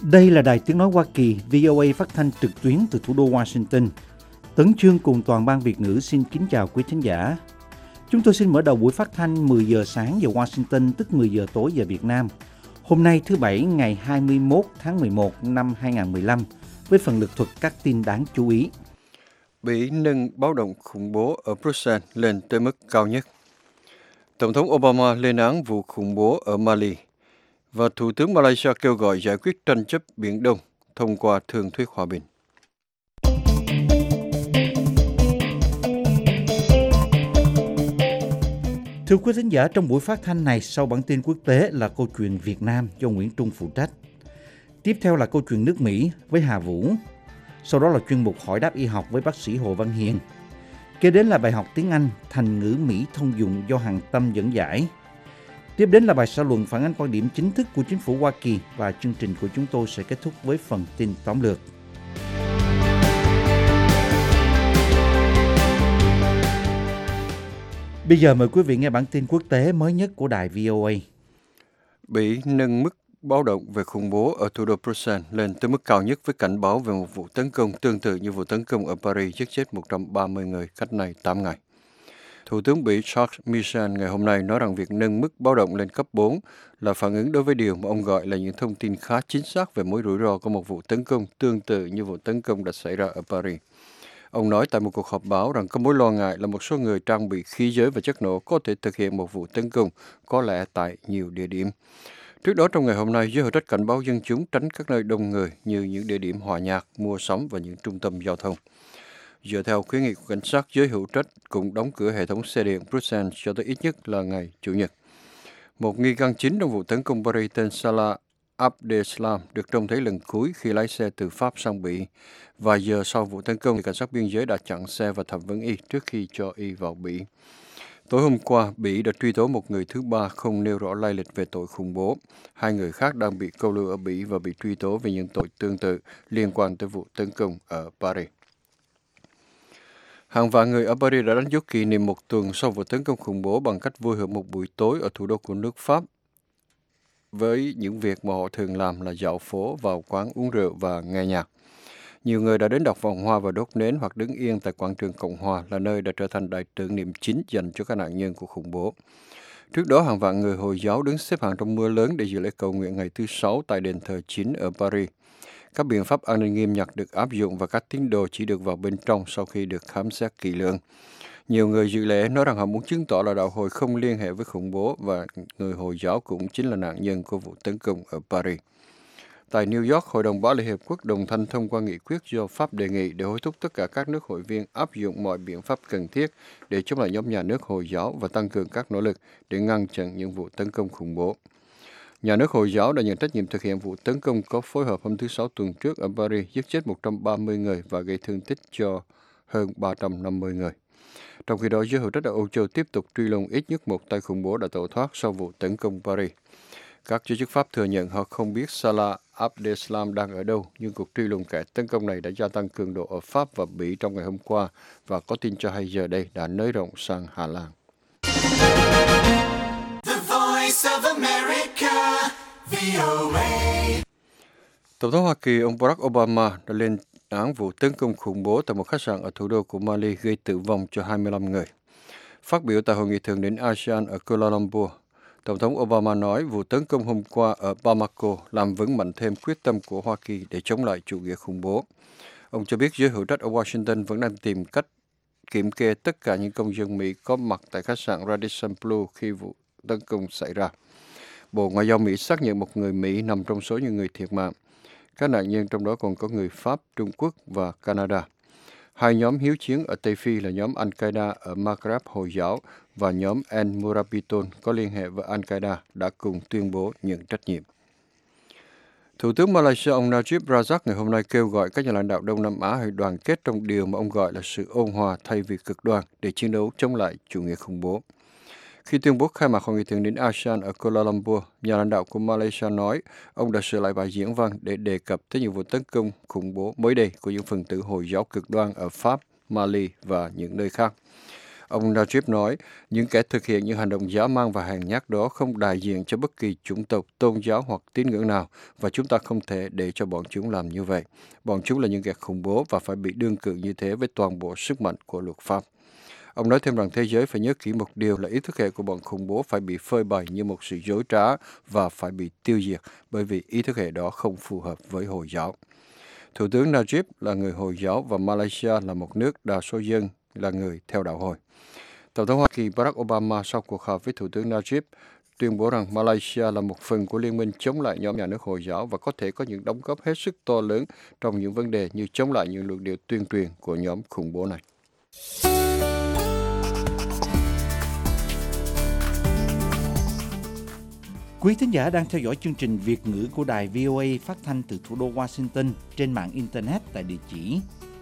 Đây là Đài Tiếng Nói Hoa Kỳ, VOA phát thanh trực tuyến từ thủ đô Washington. Tấn Chương cùng toàn ban Việt ngữ xin kính chào quý thính giả. Chúng tôi xin mở đầu buổi phát thanh 10 giờ sáng giờ Washington, tức 10 giờ tối giờ Việt Nam. Hôm nay thứ Bảy ngày 21 tháng 11 năm 2015 với phần lược thuật các tin đáng chú ý. Bỉ nâng báo động khủng bố ở Bruxelles lên tới mức cao nhất. Tổng thống Obama lên án vụ khủng bố ở Mali. Và Thủ tướng Malaysia kêu gọi giải quyết tranh chấp Biển Đông thông qua thương thuyết hòa bình. Thưa quý thính giả, trong buổi phát thanh này, sau bản tin quốc tế là câu chuyện Việt Nam do Nguyễn Trung phụ trách. Tiếp theo là câu chuyện nước Mỹ với Hà Vũ. Sau đó là chuyên mục hỏi đáp y học với bác sĩ Hồ Văn Hiền. Kế đến là bài học tiếng Anh thành ngữ Mỹ thông dụng do Hằng Tâm dẫn giải. Tiếp đến là bài xã luận phản ánh quan điểm chính thức của chính phủ Hoa Kỳ và chương trình của chúng tôi sẽ kết thúc với phần tin tóm lược. Bây giờ mời quý vị nghe bản tin quốc tế mới nhất của đài VOA. Bỉ nâng mức báo động về khủng bố ở thủ đô Bruxelles lên tới mức cao nhất với cảnh báo về một vụ tấn công tương tự như vụ tấn công ở Paris giết chết 130 người cách nay 8 ngày. Thủ tướng Bỉ Charles Michel ngày hôm nay nói rằng việc nâng mức báo động lên cấp 4 là phản ứng đối với điều mà ông gọi là những thông tin khá chính xác về mối rủi ro của một vụ tấn công tương tự như vụ tấn công đã xảy ra ở Paris. Ông nói tại một cuộc họp báo rằng có mối lo ngại là một số người trang bị khí giới và chất nổ có thể thực hiện một vụ tấn công, có lẽ tại nhiều địa điểm. Trước đó trong ngày hôm nay, giới hữu trách cảnh báo dân chúng tránh các nơi đông người như những địa điểm hòa nhạc, mua sắm và những trung tâm giao thông. Dựa theo khuyến nghị của cảnh sát, giới hữu trách cũng đóng cửa hệ thống xe điện Bruxelles cho tới ít nhất là ngày Chủ nhật. Một nghi can chính trong vụ tấn công Paris tên Salah Abdeslam được trông thấy lần cuối khi lái xe từ Pháp sang Bỉ. Vài giờ sau vụ tấn công, cảnh sát biên giới đã chặn xe và thẩm vấn y trước khi cho y vào Bỉ. Tối hôm qua, Bỉ đã truy tố một người thứ ba không nêu rõ lai lịch về tội khủng bố. Hai người khác đang bị câu lưu ở Bỉ và bị truy tố về những tội tương tự liên quan tới vụ tấn công ở Paris. Hàng vạn người ở Paris đã đánh dấu kỷ niệm một tuần sau vụ tấn công khủng bố bằng cách vui hưởng một buổi tối ở thủ đô của nước Pháp. Với những việc mà họ thường làm là dạo phố, vào quán uống rượu và nghe nhạc. Nhiều người đã đến đặt vòng hoa và đốt nến hoặc đứng yên tại quảng trường Cộng Hòa là nơi đã trở thành đài tưởng niệm chính dành cho các nạn nhân của khủng bố. Trước đó, hàng vạn người Hồi giáo đứng xếp hàng trong mưa lớn để dự lễ cầu nguyện ngày thứ Sáu tại đền thờ chính ở Paris. Các biện pháp an ninh nghiêm ngặt được áp dụng và các tín đồ chỉ được vào bên trong sau khi được khám xét kỹ lưỡng. Nhiều người dự lễ nói rằng họ muốn chứng tỏ là đạo Hồi không liên hệ với khủng bố và người Hồi giáo cũng chính là nạn nhân của vụ tấn công ở Paris. Tại New York, Hội đồng Bảo Liên Hiệp Quốc đồng thanh thông qua nghị quyết do Pháp đề nghị để hối thúc tất cả các nước hội viên áp dụng mọi biện pháp cần thiết để chống lại nhóm nhà nước Hồi giáo và tăng cường các nỗ lực để ngăn chặn những vụ tấn công khủng bố. Nhà nước Hồi giáo đã nhận trách nhiệm thực hiện vụ tấn công có phối hợp hôm thứ Sáu tuần trước ở Paris, giết chết 130 người và gây thương tích cho hơn 350 người. Trong khi đó, giới hữu trách ở Âu Châu tiếp tục truy lùng ít nhất một tay khủng bố đã tẩu thoát sau vụ tấn công Paris. Các giới chức Pháp thừa nhận họ không biết Salah Abdeslam đang ở đâu, nhưng cuộc truy lùng kẻ tấn công này đã gia tăng cường độ ở Pháp và Bỉ trong ngày hôm qua và có tin cho hay giờ đây đã nới rộng sang Hà Lan. Tổng thống Hoa Kỳ ông Barack Obama đã lên án vụ tấn công khủng bố tại một khách sạn ở thủ đô của Mali gây tử vong cho 25 người. Phát biểu tại hội nghị thượng đỉnh ASEAN ở Kuala Lumpur, Tổng thống Obama nói vụ tấn công hôm qua ở Bamako làm vững mạnh thêm quyết tâm của Hoa Kỳ để chống lại chủ nghĩa khủng bố. Ông cho biết giới hữu trách ở Washington vẫn đang tìm cách kiểm kê tất cả những công dân Mỹ có mặt tại khách sạn Radisson Blu khi vụ tấn công xảy ra. Bộ Ngoại giao Mỹ xác nhận một người Mỹ nằm trong số những người thiệt mạng. Các nạn nhân trong đó còn có người Pháp, Trung Quốc và Canada. Hai nhóm hiếu chiến ở Tây Phi là nhóm Al-Qaeda ở Maghreb Hồi giáo và nhóm El Murabiton có liên hệ với Al-Qaeda đã cùng tuyên bố nhận trách nhiệm. Thủ tướng Malaysia ông Najib Razak ngày hôm nay kêu gọi các nhà lãnh đạo Đông Nam Á hãy đoàn kết trong điều mà ông gọi là sự ôn hòa thay vì cực đoan để chiến đấu chống lại chủ nghĩa khủng bố. Khi tuyên bố khai mạc hội nghị thượng đỉnh ASEAN ở Kuala Lumpur, nhà lãnh đạo của Malaysia nói ông đã sửa lại bài diễn văn để đề cập tới những vụ tấn công khủng bố mới đây của những phần tử Hồi giáo cực đoan ở Pháp, Mali và những nơi khác. Ông Najib nói, những kẻ thực hiện những hành động dã man và hèn nhát đó không đại diện cho bất kỳ chủng tộc, tôn giáo hoặc tín ngưỡng nào, và chúng ta không thể để cho bọn chúng làm như vậy. Bọn chúng là những kẻ khủng bố và phải bị đương cự như thế với toàn bộ sức mạnh của luật pháp. Ông nói thêm rằng thế giới phải nhớ kỹ một điều là ý thức hệ của bọn khủng bố phải bị phơi bày như một sự dối trá và phải bị tiêu diệt bởi vì ý thức hệ đó không phù hợp với Hồi giáo. Thủ tướng Najib là người Hồi giáo và Malaysia là một nước đa số dân là người theo đạo Hồi. Tổng thống Hoa Kỳ Barack Obama sau cuộc họp với Thủ tướng Najib tuyên bố rằng Malaysia là một phần của liên minh chống lại nhóm nhà nước Hồi giáo và có thể có những đóng góp hết sức to lớn trong những vấn đề như chống lại những luận điệu tuyên truyền của nhóm khủng bố này. Quý thính giả đang theo dõi chương trình Việt ngữ của đài VOA phát thanh từ thủ đô Washington trên mạng Internet tại địa chỉ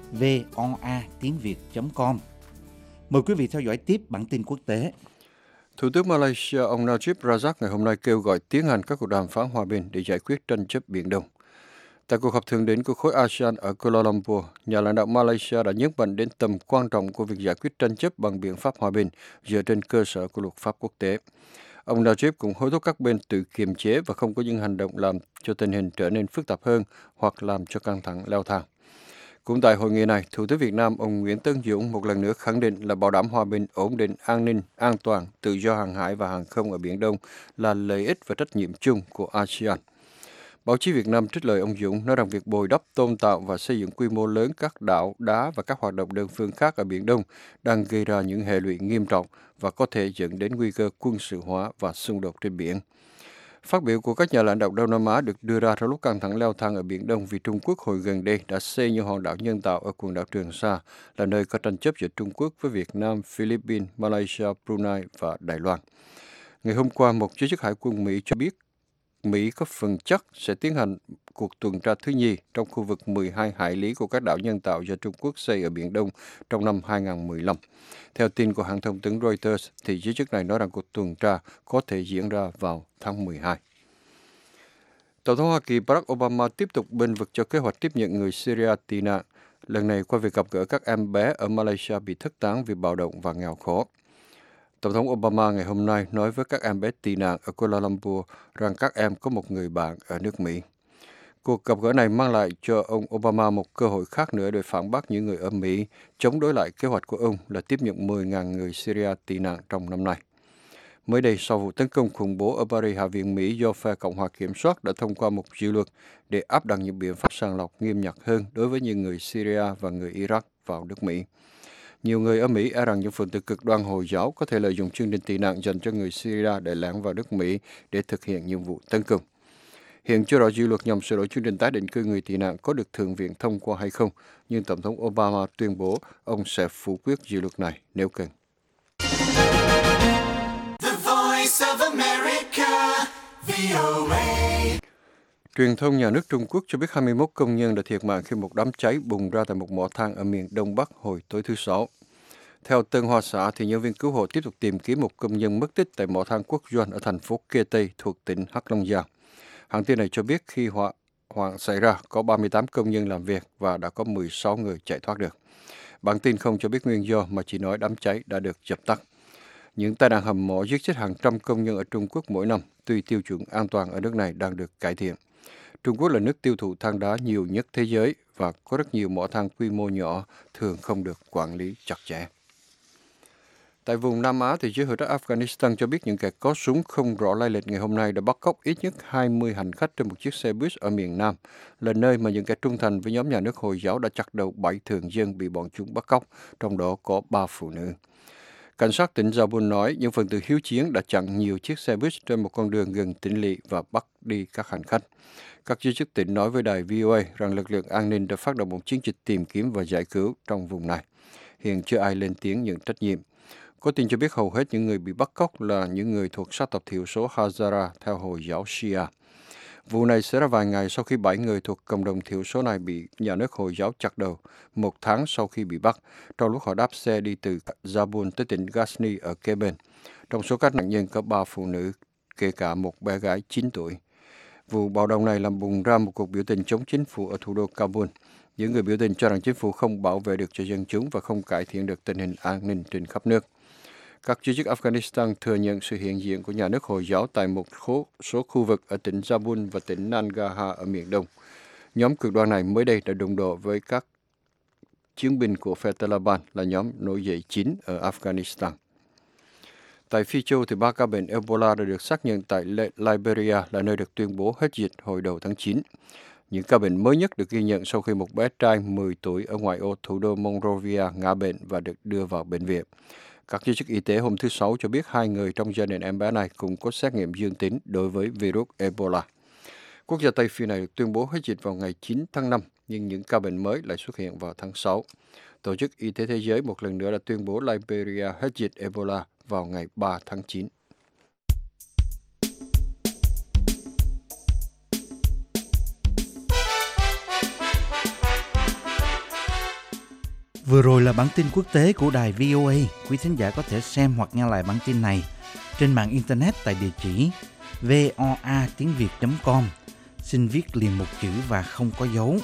voatiếngviet.com. Mời quý vị theo dõi tiếp bản tin quốc tế. Thủ tướng Malaysia ông Najib Razak ngày hôm nay kêu gọi tiến hành các cuộc đàm phán hòa bình để giải quyết tranh chấp Biển Đông. Tại cuộc họp thượng đỉnh của khối ASEAN ở Kuala Lumpur, nhà lãnh đạo Malaysia đã nhấn mạnh đến tầm quan trọng của việc giải quyết tranh chấp bằng biện pháp hòa bình dựa trên cơ sở của luật pháp quốc tế. Ông Najib cũng hối thúc các bên tự kiềm chế và không có những hành động làm cho tình hình trở nên phức tạp hơn hoặc làm cho căng thẳng leo thang. Cũng tại hội nghị này, Thủ tướng Việt Nam ông Nguyễn Tấn Dũng một lần nữa khẳng định là bảo đảm hòa bình, ổn định, an ninh, an toàn, tự do hàng hải và hàng không ở Biển Đông là lợi ích và trách nhiệm chung của ASEAN. Báo chí Việt Nam trích lời ông Dũng nói rằng việc bồi đắp, tôn tạo và xây dựng quy mô lớn các đảo, đá và các hoạt động đơn phương khác ở Biển Đông đang gây ra những hệ lụy nghiêm trọng và có thể dẫn đến nguy cơ quân sự hóa và xung đột trên biển. Phát biểu của các nhà lãnh đạo Đông Nam Á được đưa ra trong lúc căng thẳng leo thang ở Biển Đông vì Trung Quốc hồi gần đây đã xây những hòn đảo nhân tạo ở quần đảo Trường Sa, là nơi có tranh chấp giữa Trung Quốc với Việt Nam, Philippines, Malaysia, Brunei và Đài Loan. Ngày hôm qua, một giới chức hải quân Mỹ cho biết Mỹ có phần chắc sẽ tiến hành cuộc tuần tra thứ nhì trong khu vực 12 hải lý của các đảo nhân tạo do Trung Quốc xây ở Biển Đông trong năm 2015. Theo tin của hãng thông tấn Reuters, thì giới chức này nói rằng cuộc tuần tra có thể diễn ra vào tháng 12. Tổng thống Hoa Kỳ Barack Obama tiếp tục bênh vực cho kế hoạch tiếp nhận người Syria tị nạn, lần này qua việc gặp gỡ các em bé ở Malaysia bị thất tán vì bạo động và nghèo khó. Tổng thống Obama ngày hôm nay nói với các em bé tị nạn ở Kuala Lumpur rằng các em có một người bạn ở nước Mỹ. Cuộc gặp gỡ này mang lại cho ông Obama một cơ hội khác nữa để phản bác những người ở Mỹ chống đối lại kế hoạch của ông là tiếp nhận 10.000 người Syria tị nạn trong năm nay. Mới đây, sau vụ tấn công khủng bố ở Paris, Hạ viện Mỹ do phe Cộng hòa kiểm soát đã thông qua một dự luật để áp đặt những biện pháp sàng lọc nghiêm ngặt hơn đối với những người Syria và người Iraq vào nước Mỹ. Nhiều người ở Mỹ e rằng những phần tử cực đoan Hồi giáo có thể lợi dụng chương trình tị nạn dành cho người Syria để lẻn vào nước Mỹ để thực hiện nhiệm vụ tấn công. Hiện chưa rõ dự luật nhằm sửa đổi chương trình tái định cư người tị nạn có được Thượng viện thông qua hay không, nhưng Tổng thống Obama tuyên bố ông sẽ phủ quyết dự luật này nếu cần. Truyền thông nhà nước Trung Quốc cho biết 21 công nhân đã thiệt mạng khi một đám cháy bùng ra tại một mỏ than ở miền Đông Bắc hồi tối thứ Sáu. Theo Tân Hoa Xã, thì nhân viên cứu hộ tiếp tục tìm kiếm một công nhân mất tích tại mỏ than Quốc Doanh ở thành phố Kê Tây thuộc tỉnh Hắc Long Giang. Hãng tin này cho biết khi hỏa hoạn xảy ra có 38 công nhân làm việc và đã có 16 người chạy thoát được. Bản tin không cho biết nguyên do mà chỉ nói đám cháy đã được dập tắt. Những tai nạn hầm mỏ giết chết hàng trăm công nhân ở Trung Quốc mỗi năm, tuy tiêu chuẩn an toàn ở nước này đang được cải thiện. Trung Quốc là nước tiêu thụ than đá nhiều nhất thế giới và có rất nhiều mỏ than quy mô nhỏ thường không được quản lý chặt chẽ. Tại vùng Nam Á, thì giới hữu trách Afghanistan cho biết những kẻ có súng không rõ lai lịch ngày hôm nay đã bắt cóc ít nhất 20 hành khách trên một chiếc xe bus ở miền Nam, là nơi mà những kẻ trung thành với nhóm nhà nước Hồi giáo đã chặt đầu 7 thường dân bị bọn chúng bắt cóc, trong đó có 3 phụ nữ. Cảnh sát tỉnh Zabul nói những phần tử hiếu chiến đã chặn nhiều chiếc xe bus trên một con đường gần tỉnh lỵ và bắt đi các hành khách. Các giới chức tỉnh nói với đài VOA rằng lực lượng an ninh đã phát động một chiến dịch tìm kiếm và giải cứu trong vùng này. Hiện chưa ai lên tiếng nhận trách nhiệm. Có tin cho biết hầu hết những người bị bắt cóc là những người thuộc sắc tộc thiểu số Hazara theo Hồi giáo Shia. Vụ này xảy ra vài ngày sau khi 7 người thuộc cộng đồng thiểu số này bị nhà nước Hồi giáo chặt đầu, một tháng sau khi bị bắt, trong lúc họ đáp xe đi từ Zabul tới tỉnh Ghazni ở kế bên. Trong số các nạn nhân có 3 phụ nữ, kể cả một bé gái 9 tuổi. Vụ bạo động này làm bùng ra một cuộc biểu tình chống chính phủ ở thủ đô Kabul. Những người biểu tình cho rằng chính phủ không bảo vệ được cho dân chúng và không cải thiện được tình hình an ninh trên khắp nước. Các giới chức Afghanistan thừa nhận sự hiện diện của nhà nước Hồi giáo tại một số khu vực ở tỉnh Zabul và tỉnh Nangarhar ở miền đông. Nhóm cực đoan này mới đây đã đụng độ với các chiến binh của phe Taliban là nhóm nổi dậy chính ở Afghanistan. Tại Phi Châu, thì 3 ca bệnh Ebola đã được xác nhận tại Liberia, là nơi được tuyên bố hết dịch hồi đầu tháng 9. Những ca bệnh mới nhất được ghi nhận sau khi một bé trai 10 tuổi ở ngoại ô thủ đô Monrovia ngã bệnh và được đưa vào bệnh viện. Các giới chức y tế hôm thứ Sáu cho biết 2 người trong gia đình em bé này cũng có xét nghiệm dương tính đối với virus Ebola. Quốc gia Tây Phi này được tuyên bố hết dịch vào ngày 9 tháng 5, nhưng những ca bệnh mới lại xuất hiện vào tháng 6. Tổ chức Y tế Thế giới một lần nữa đã tuyên bố Liberia hết dịch Ebola vào ngày 3 tháng 9. Vừa rồi là bản tin quốc tế của đài VOA. Quý thính giả có thể xem hoặc nghe lại bản tin này trên mạng Internet tại địa chỉ voa.tiếng.việt.com. Xin viết liền một chữ và không có dấu.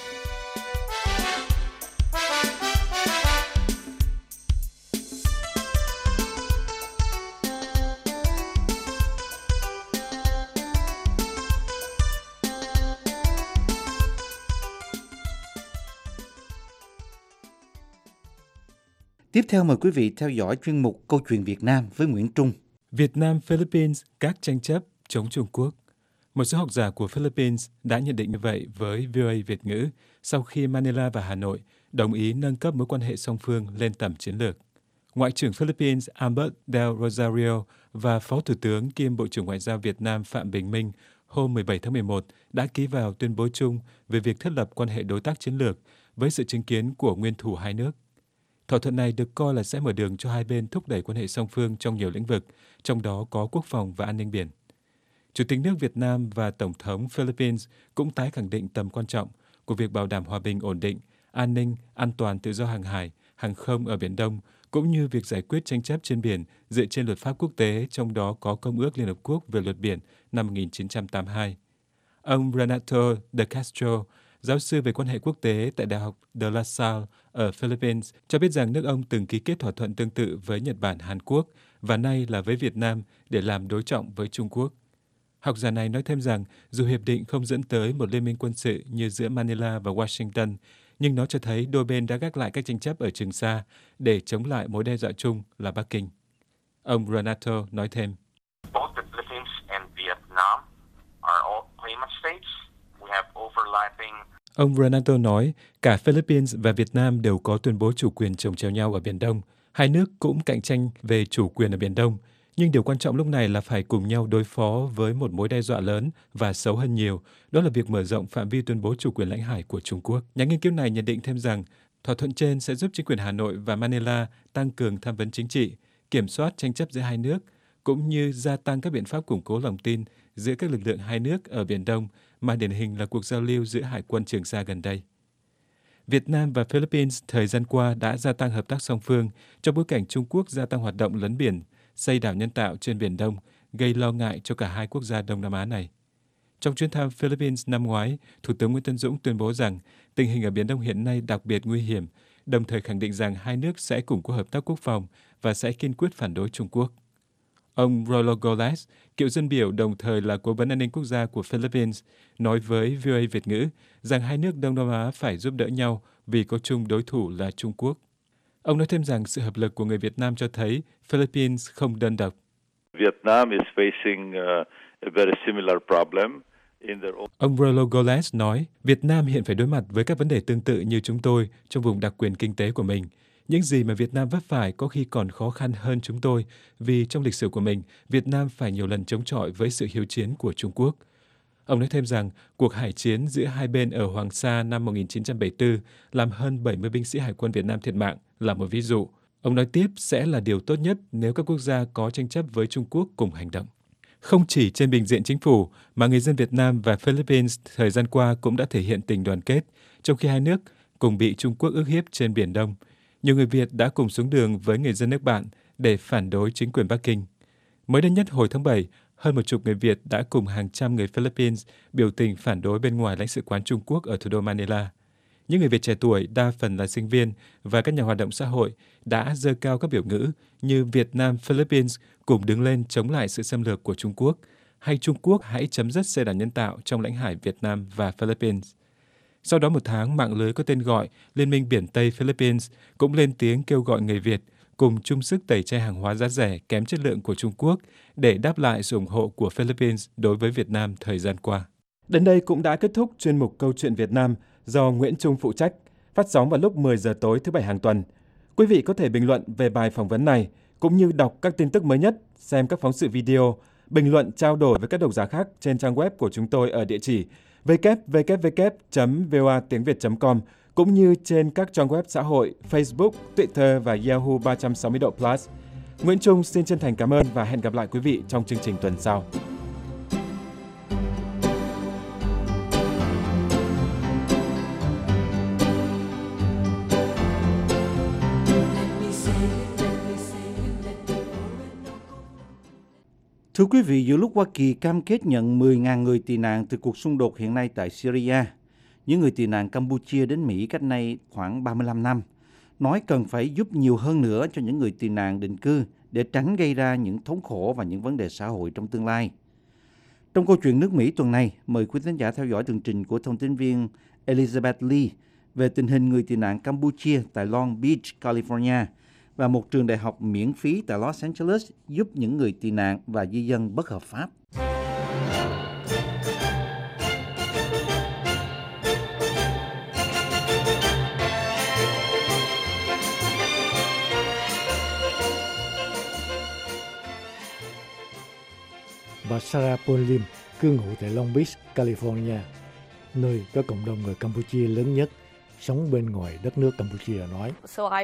Tiếp theo mời quý vị theo dõi chuyên mục Câu chuyện Việt Nam với Nguyễn Trung. Việt Nam-Philippines các tranh chấp chống Trung Quốc. Một số học giả của Philippines đã nhận định như vậy với VOA Việt ngữ sau khi Manila và Hà Nội đồng ý nâng cấp mối quan hệ song phương lên tầm chiến lược. Ngoại trưởng Philippines Albert Del Rosario và Phó Thủ tướng kiêm Bộ trưởng Ngoại giao Việt Nam Phạm Bình Minh hôm 17 tháng 11 đã ký vào tuyên bố chung về việc thiết lập quan hệ đối tác chiến lược với sự chứng kiến của nguyên thủ hai nước. Thỏa thuận này được coi là sẽ mở đường cho hai bên thúc đẩy quan hệ song phương trong nhiều lĩnh vực, trong đó có quốc phòng và an ninh biển. Chủ tịch nước Việt Nam và Tổng thống Philippines cũng tái khẳng định tầm quan trọng của việc bảo đảm hòa bình ổn định, an ninh, an toàn tự do hàng hải, hàng không ở Biển Đông, cũng như việc giải quyết tranh chấp trên biển dựa trên luật pháp quốc tế, trong đó có Công ước Liên Hợp Quốc về luật biển năm 1982. Ông Renato de Castro, giáo sư về quan hệ quốc tế tại Đại học De La Salle ở Philippines, cho biết rằng nước ông từng ký kết thỏa thuận tương tự với Nhật Bản, Hàn Quốc và nay là với Việt Nam để làm đối trọng với Trung Quốc. Học giả này nói thêm rằng dù hiệp định không dẫn tới một liên minh quân sự như giữa Manila và Washington, nhưng nó cho thấy đôi bên đã gác lại các tranh chấp ở Trường Sa để chống lại mối đe dọa chung là Bắc Kinh. Ông Renato nói thêm. Both the Philippines and Vietnam are all claimant states. We have overlapping. Ông Renato nói cả Philippines và Việt Nam đều có tuyên bố chủ quyền chồng chéo nhau ở Biển Đông. Hai nước cũng cạnh tranh về chủ quyền ở Biển Đông. Nhưng điều quan trọng lúc này là phải cùng nhau đối phó với một mối đe dọa lớn và xấu hơn nhiều, đó là việc mở rộng phạm vi tuyên bố chủ quyền lãnh hải của Trung Quốc. Nhà nghiên cứu này nhận định thêm rằng thỏa thuận trên sẽ giúp chính quyền Hà Nội và Manila tăng cường tham vấn chính trị, kiểm soát tranh chấp giữa hai nước, cũng như gia tăng các biện pháp củng cố lòng tin giữa các lực lượng hai nước ở Biển Đông, mà điển hình là cuộc giao lưu giữa Hải quân Trường Sa gần đây. Việt Nam và Philippines thời gian qua đã gia tăng hợp tác song phương trong bối cảnh Trung Quốc gia tăng hoạt động lấn biển, xây đảo nhân tạo trên Biển Đông, gây lo ngại cho cả hai quốc gia Đông Nam Á này. Trong chuyến thăm Philippines năm ngoái, Thủ tướng Nguyễn Tấn Dũng tuyên bố rằng tình hình ở Biển Đông hiện nay đặc biệt nguy hiểm, đồng thời khẳng định rằng hai nước sẽ củng cố hợp tác quốc phòng và sẽ kiên quyết phản đối Trung Quốc. Ông Rollo Goles, cựu dân biểu đồng thời là cố vấn an ninh quốc gia của Philippines, nói với VOA Việt ngữ rằng hai nước Đông Nam Á phải giúp đỡ nhau vì có chung đối thủ là Trung Quốc. Ông nói thêm rằng sự hợp lực của người Việt Nam cho thấy Philippines không đơn độc. Vietnam is facing a very similar problem. Ông Rollo Goles nói, Việt Nam hiện phải đối mặt với các vấn đề tương tự như chúng tôi trong vùng đặc quyền kinh tế của mình. Những gì mà Việt Nam vấp phải có khi còn khó khăn hơn chúng tôi, vì trong lịch sử của mình, Việt Nam phải nhiều lần chống chọi với sự hiếu chiến của Trung Quốc. Ông nói thêm rằng, cuộc hải chiến giữa hai bên ở Hoàng Sa năm 1974 làm hơn 70 binh sĩ Hải quân Việt Nam thiệt mạng là một ví dụ. Ông nói tiếp sẽ là điều tốt nhất nếu các quốc gia có tranh chấp với Trung Quốc cùng hành động. Không chỉ trên bình diện chính phủ, mà người dân Việt Nam và Philippines thời gian qua cũng đã thể hiện tình đoàn kết, trong khi hai nước cùng bị Trung Quốc ức hiếp trên Biển Đông. Nhiều người Việt đã cùng xuống đường với người dân nước bạn để phản đối chính quyền Bắc Kinh. Mới đây nhất hồi tháng 7, hơn 10 người Việt đã cùng hàng trăm người Philippines biểu tình phản đối bên ngoài lãnh sự quán Trung Quốc ở thủ đô Manila. Những người Việt trẻ tuổi, đa phần là sinh viên và các nhà hoạt động xã hội, đã giơ cao các biểu ngữ như Việt Nam, Philippines cùng đứng lên chống lại sự xâm lược của Trung Quốc, hay Trung Quốc hãy chấm dứt xe đảo nhân tạo trong lãnh hải Việt Nam và Philippines. Sau đó một tháng, mạng lưới có tên gọi Liên minh Biển Tây Philippines cũng lên tiếng kêu gọi người Việt cùng chung sức tẩy chay hàng hóa giá rẻ kém chất lượng của Trung Quốc để đáp lại sự ủng hộ của Philippines đối với Việt Nam thời gian qua. Đến đây cũng đã kết thúc chuyên mục Câu chuyện Việt Nam do Nguyễn Trung phụ trách, phát sóng vào lúc 10 giờ tối thứ Bảy hàng tuần. Quý vị có thể bình luận về bài phỏng vấn này, cũng như đọc các tin tức mới nhất, xem các phóng sự video, bình luận trao đổi với các độc giả khác trên trang web của chúng tôi ở địa chỉ www.voatiengviet.com, cũng như trên các trang web xã hội Facebook, Twitter và Yahoo 360 độ Plus. Nguyễn Trung xin chân thành cảm ơn và hẹn gặp lại quý vị trong chương trình tuần sau. Thưa quý vị, giữa lúc Hoa Kỳ cam kết nhận 10.000 người tị nạn từ cuộc xung đột hiện nay tại Syria, những người tị nạn Campuchia đến Mỹ cách nay khoảng 35 năm, nói cần phải giúp nhiều hơn nữa cho những người tị nạn định cư để tránh gây ra những thống khổ và những vấn đề xã hội trong tương lai. Trong câu chuyện nước Mỹ tuần này, mời quý khán giả theo dõi tường trình của thông tin viên Elizabeth Lee về tình hình người tị nạn Campuchia tại Long Beach, California, và một trường đại học miễn phí tại Los Angeles giúp những người tị nạn và di dân bất hợp pháp. Bà Sarah Paul Lim cư ngụ tại Long Beach, California, nơi có cộng đồng người Campuchia lớn nhất sống bên ngoài đất nước Campuchia nói.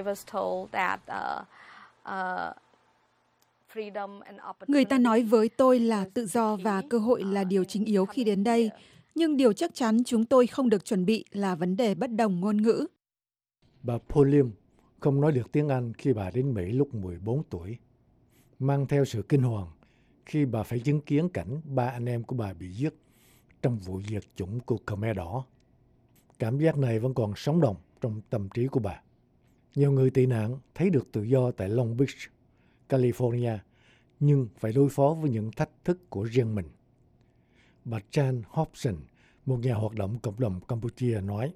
Người ta nói với tôi là tự do và cơ hội là điều chính yếu khi đến đây, nhưng điều chắc chắn chúng tôi không được chuẩn bị là vấn đề bất đồng ngôn ngữ. Bà Paul Lim không nói được tiếng Anh khi bà đến Mỹ lúc 14 tuổi, mang theo sự kinh hoàng khi bà phải chứng kiến cảnh 3 anh em của bà bị giết trong vụ diệt chủng của Khmer Đỏ. Cảm giác này vẫn còn sống động trong tâm trí của bà. Nhiều người tị nạn thấy được tự do tại Long Beach, California, nhưng phải đối phó với những thách thức của riêng mình. Bà Chan Hobson, một nhà hoạt động cộng đồng Campuchia nói,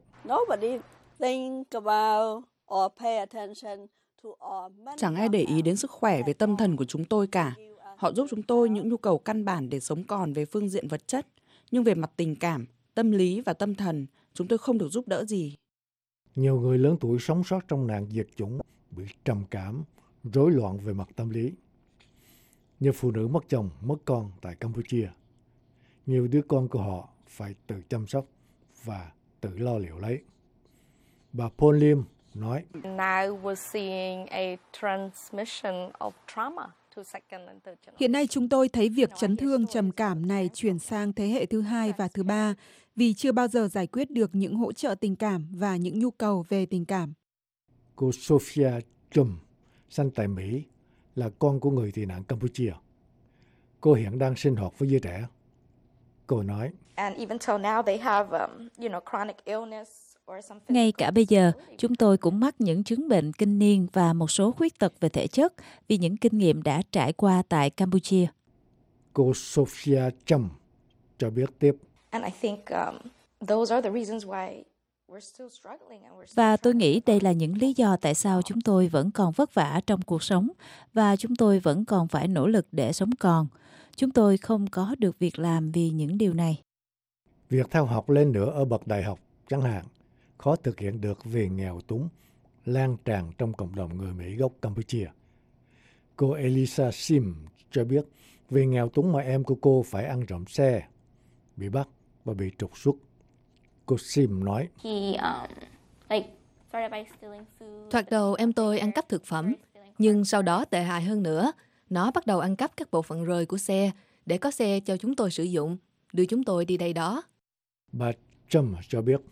chẳng ai để ý đến sức khỏe về tâm thần của chúng tôi cả. Họ giúp chúng tôi những nhu cầu căn bản để sống còn về phương diện vật chất, nhưng về mặt tình cảm, tâm lý và tâm thần, chúng tôi không được giúp đỡ gì. Nhiều người lớn tuổi sống sót trong nạn diệt chủng bị trầm cảm, rối loạn về mặt tâm lý. Nhiều phụ nữ mất chồng, mất con tại Campuchia. Nhiều đứa con của họ phải tự chăm sóc và tự lo liệu lấy. Bà Paul Lim nói, hiện nay chúng tôi thấy việc chấn thương trầm cảm này chuyển sang thế hệ thứ 2 và thứ 3 vì chưa bao giờ giải quyết được những hỗ trợ tình cảm và những nhu cầu về tình cảm. Cô Sophia Chum, sinh tại Mỹ, là con của người tị nạn Campuchia. Cô hiện đang sinh hoạt với giới trẻ. Cô nói, ngay cả bây giờ, chúng tôi cũng mắc những chứng bệnh kinh niên và một số khuyết tật về thể chất vì những kinh nghiệm đã trải qua tại Campuchia. Cô Sophia Chum cho biết tiếp, và tôi nghĩ đây là những lý do tại sao chúng tôi vẫn còn vất vả trong cuộc sống và chúng tôi vẫn còn phải nỗ lực để sống còn. Chúng tôi không có được việc làm vì những điều này. Việc theo học lên nữa ở bậc đại học chẳng hạn, khó thực hiện được vì nghèo túng, lan tràn trong cộng đồng người Mỹ gốc Campuchia. Cô Elisa Sim cho biết vì nghèo túng mà em của cô phải ăn trộm xe, bị bắt và bị trục xuất. Cô Sim nói, thoạt đầu em tôi ăn cắp thực phẩm, nhưng sau đó tệ hại hơn nữa, nó bắt đầu ăn cắp các bộ phận rời của xe để có xe cho chúng tôi sử dụng, đưa chúng tôi đi đây đó. Bà Trump cho biết,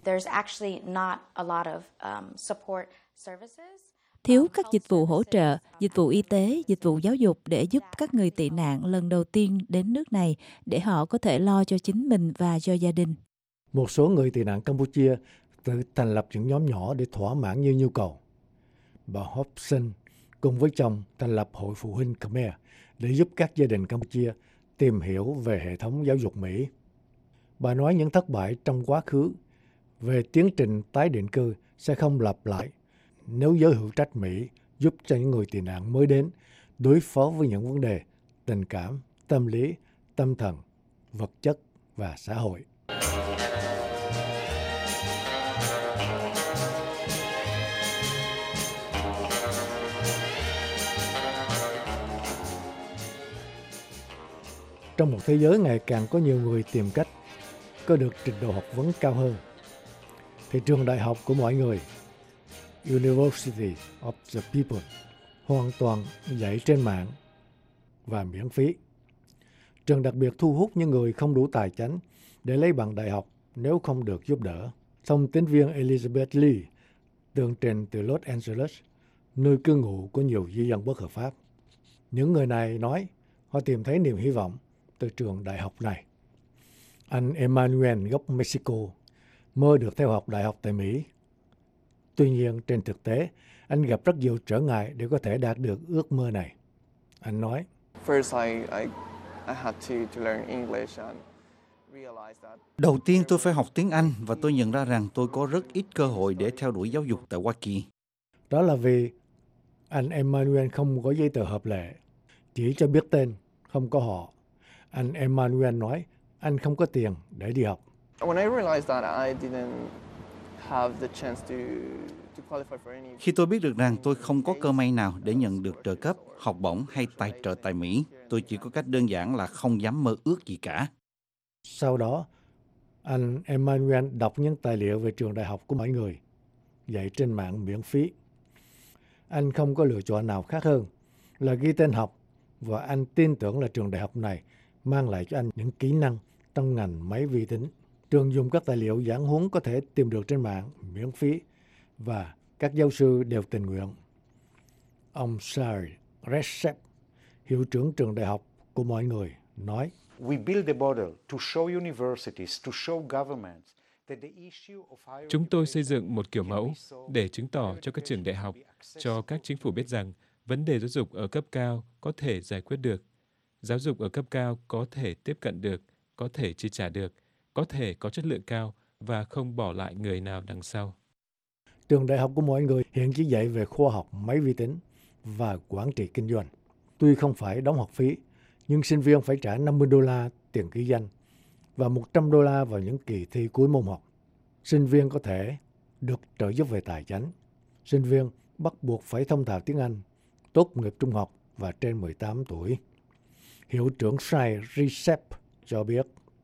thiếu các dịch vụ hỗ trợ, dịch vụ y tế, dịch vụ giáo dục để giúp các người tị nạn lần đầu tiên đến nước này để họ có thể lo cho chính mình và cho gia đình. Một số người tị nạn Campuchia tự thành lập những nhóm nhỏ để thỏa mãn những nhu cầu. Bà Hobson cùng với chồng thành lập Hội Phụ huynh Khmer để giúp các gia đình Campuchia tìm hiểu về hệ thống giáo dục Mỹ. Bà nói những thất bại trong quá khứ về tiến trình tái định cư sẽ không lặp lại nếu giới hữu trách Mỹ giúp cho những người tị nạn mới đến đối phó với những vấn đề tình cảm, tâm lý, tâm thần, vật chất và xã hội. Trong một thế giới ngày càng có nhiều người tìm cách có được trình độ học vấn cao hơn, thì trường đại học của mọi người, University of the People, hoàn toàn dạy trên mạng và miễn phí. Trường đặc biệt thu hút những người không đủ tài chánh để lấy bằng đại học nếu không được giúp đỡ. Thông tín viên Elizabeth Lee tường trình từ Los Angeles, nơi cư ngụ của nhiều di dân bất hợp pháp. Những người này nói họ tìm thấy niềm hy vọng từ trường đại học này. Anh Emmanuel gốc Mexico mơ được theo học đại học tại Mỹ. Tuy nhiên, trên thực tế, anh gặp rất nhiều trở ngại để có thể đạt được ước mơ này. Anh nói, đầu tiên tôi phải học tiếng Anh và tôi nhận ra rằng tôi có rất ít cơ hội để theo đuổi giáo dục tại Hoa Kỳ. Đó là vì anh Emmanuel không có giấy tờ hợp lệ, chỉ cho biết tên, không có họ. Anh Emmanuel nói anh không có tiền để đi học. Khi tôi biết được rằng tôi không có cơ may nào để nhận được trợ cấp, học bổng hay tài trợ tại Mỹ, tôi chỉ có cách đơn giản là không dám mơ ước gì cả. Sau đó, anh Emmanuel đọc những tài liệu về trường đại học của mọi người, dạy trên mạng miễn phí. Anh không có lựa chọn nào khác hơn là ghi tên học, và anh tin tưởng là trường đại học này mang lại cho anh những kỹ năng trong ngành máy vi tính. Trường dùng các tài liệu giảng huấn có thể tìm được trên mạng miễn phí và các giáo sư đều tình nguyện. Ông Shari Recep, hiệu trưởng trường đại học của mọi người, nói, Chúng tôi xây dựng một kiểu mẫu để chứng tỏ cho các trường đại học, cho các chính phủ biết rằng vấn đề giáo dục ở cấp cao có thể giải quyết được. Giáo dục ở cấp cao có thể tiếp cận được, có thể chi trả được, có thể có chất lượng cao và không bỏ lại người nào đằng sau. Trường đại học của mọi người hiện chỉ dạy về khoa học máy vi tính và quản trị kinh doanh. Tuy không phải đóng học phí, nhưng sinh viên phải trả $50 tiền ghi danh và $100 vào những kỳ thi cuối môn học. Sinh viên có thể được trợ giúp về tài chính. Sinh viên bắt buộc phải thông thạo tiếng Anh, tốt nghiệp trung học và trên 18 tuổi. Hiệu trưởng Shai Recep cho biết,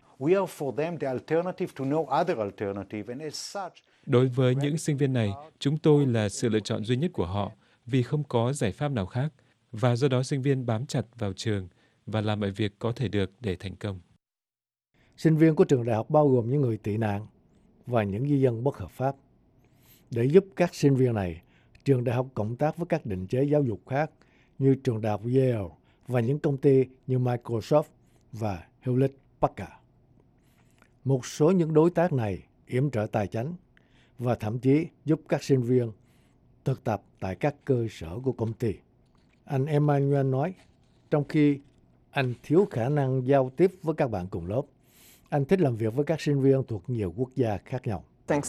đối với những sinh viên này, chúng tôi là sự lựa chọn duy nhất của họ vì không có giải pháp nào khác, và do đó sinh viên bám chặt vào trường và làm mọi việc có thể được để thành công. Sinh viên của trường đại học bao gồm những người tị nạn và những di dân bất hợp pháp. Để giúp các sinh viên này, trường đại học cộng tác với các định chế giáo dục khác như trường đại học Yale và những công ty như Microsoft và Hewlett Packard. Một số những đối tác này yểm trợ tài chính và thậm chí giúp các sinh viên thực tập tại các cơ sở của công ty. Anh Emmanuel nói, trong khi anh thiếu khả năng giao tiếp với các bạn cùng lớp, anh thích làm việc với các sinh viên thuộc nhiều quốc gia khác nhau.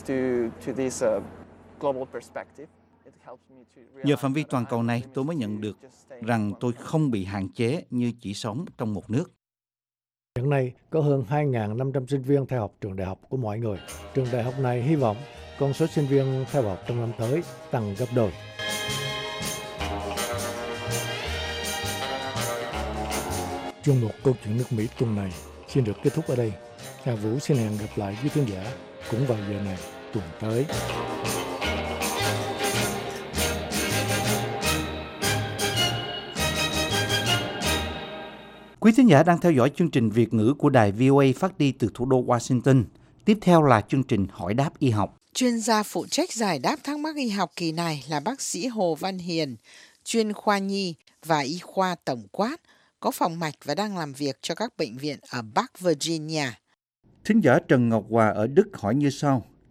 Nhờ phạm vi toàn cầu này, tôi mới nhận được rằng tôi không bị hạn chế như chỉ sống trong một nước. Hiện nay, có hơn 2.500 sinh viên theo học trường đại học của mọi người. Trường đại học này hy vọng con số sinh viên theo học trong năm tới tăng gấp đôi. Chuyên mục Câu chuyện nước Mỹ tuần này xin được kết thúc ở đây. Hà Vũ xin hẹn gặp lại quý khán giả cũng vào giờ này tuần tới. Quý thính giả đang theo dõi chương trình Việt ngữ của đài VOA phát đi từ thủ đô Washington. Tiếp theo là chương trình Hỏi đáp y học. Chuyên gia phụ trách giải đáp thắc mắc y học kỳ này là bác sĩ Hồ Văn Hiền, chuyên khoa nhi và y khoa tổng quát, có phòng mạch và đang làm việc cho các bệnh viện ở Bắc Virginia. Thính giả Trần Ngọc Hòa ở Đức hỏi như sau.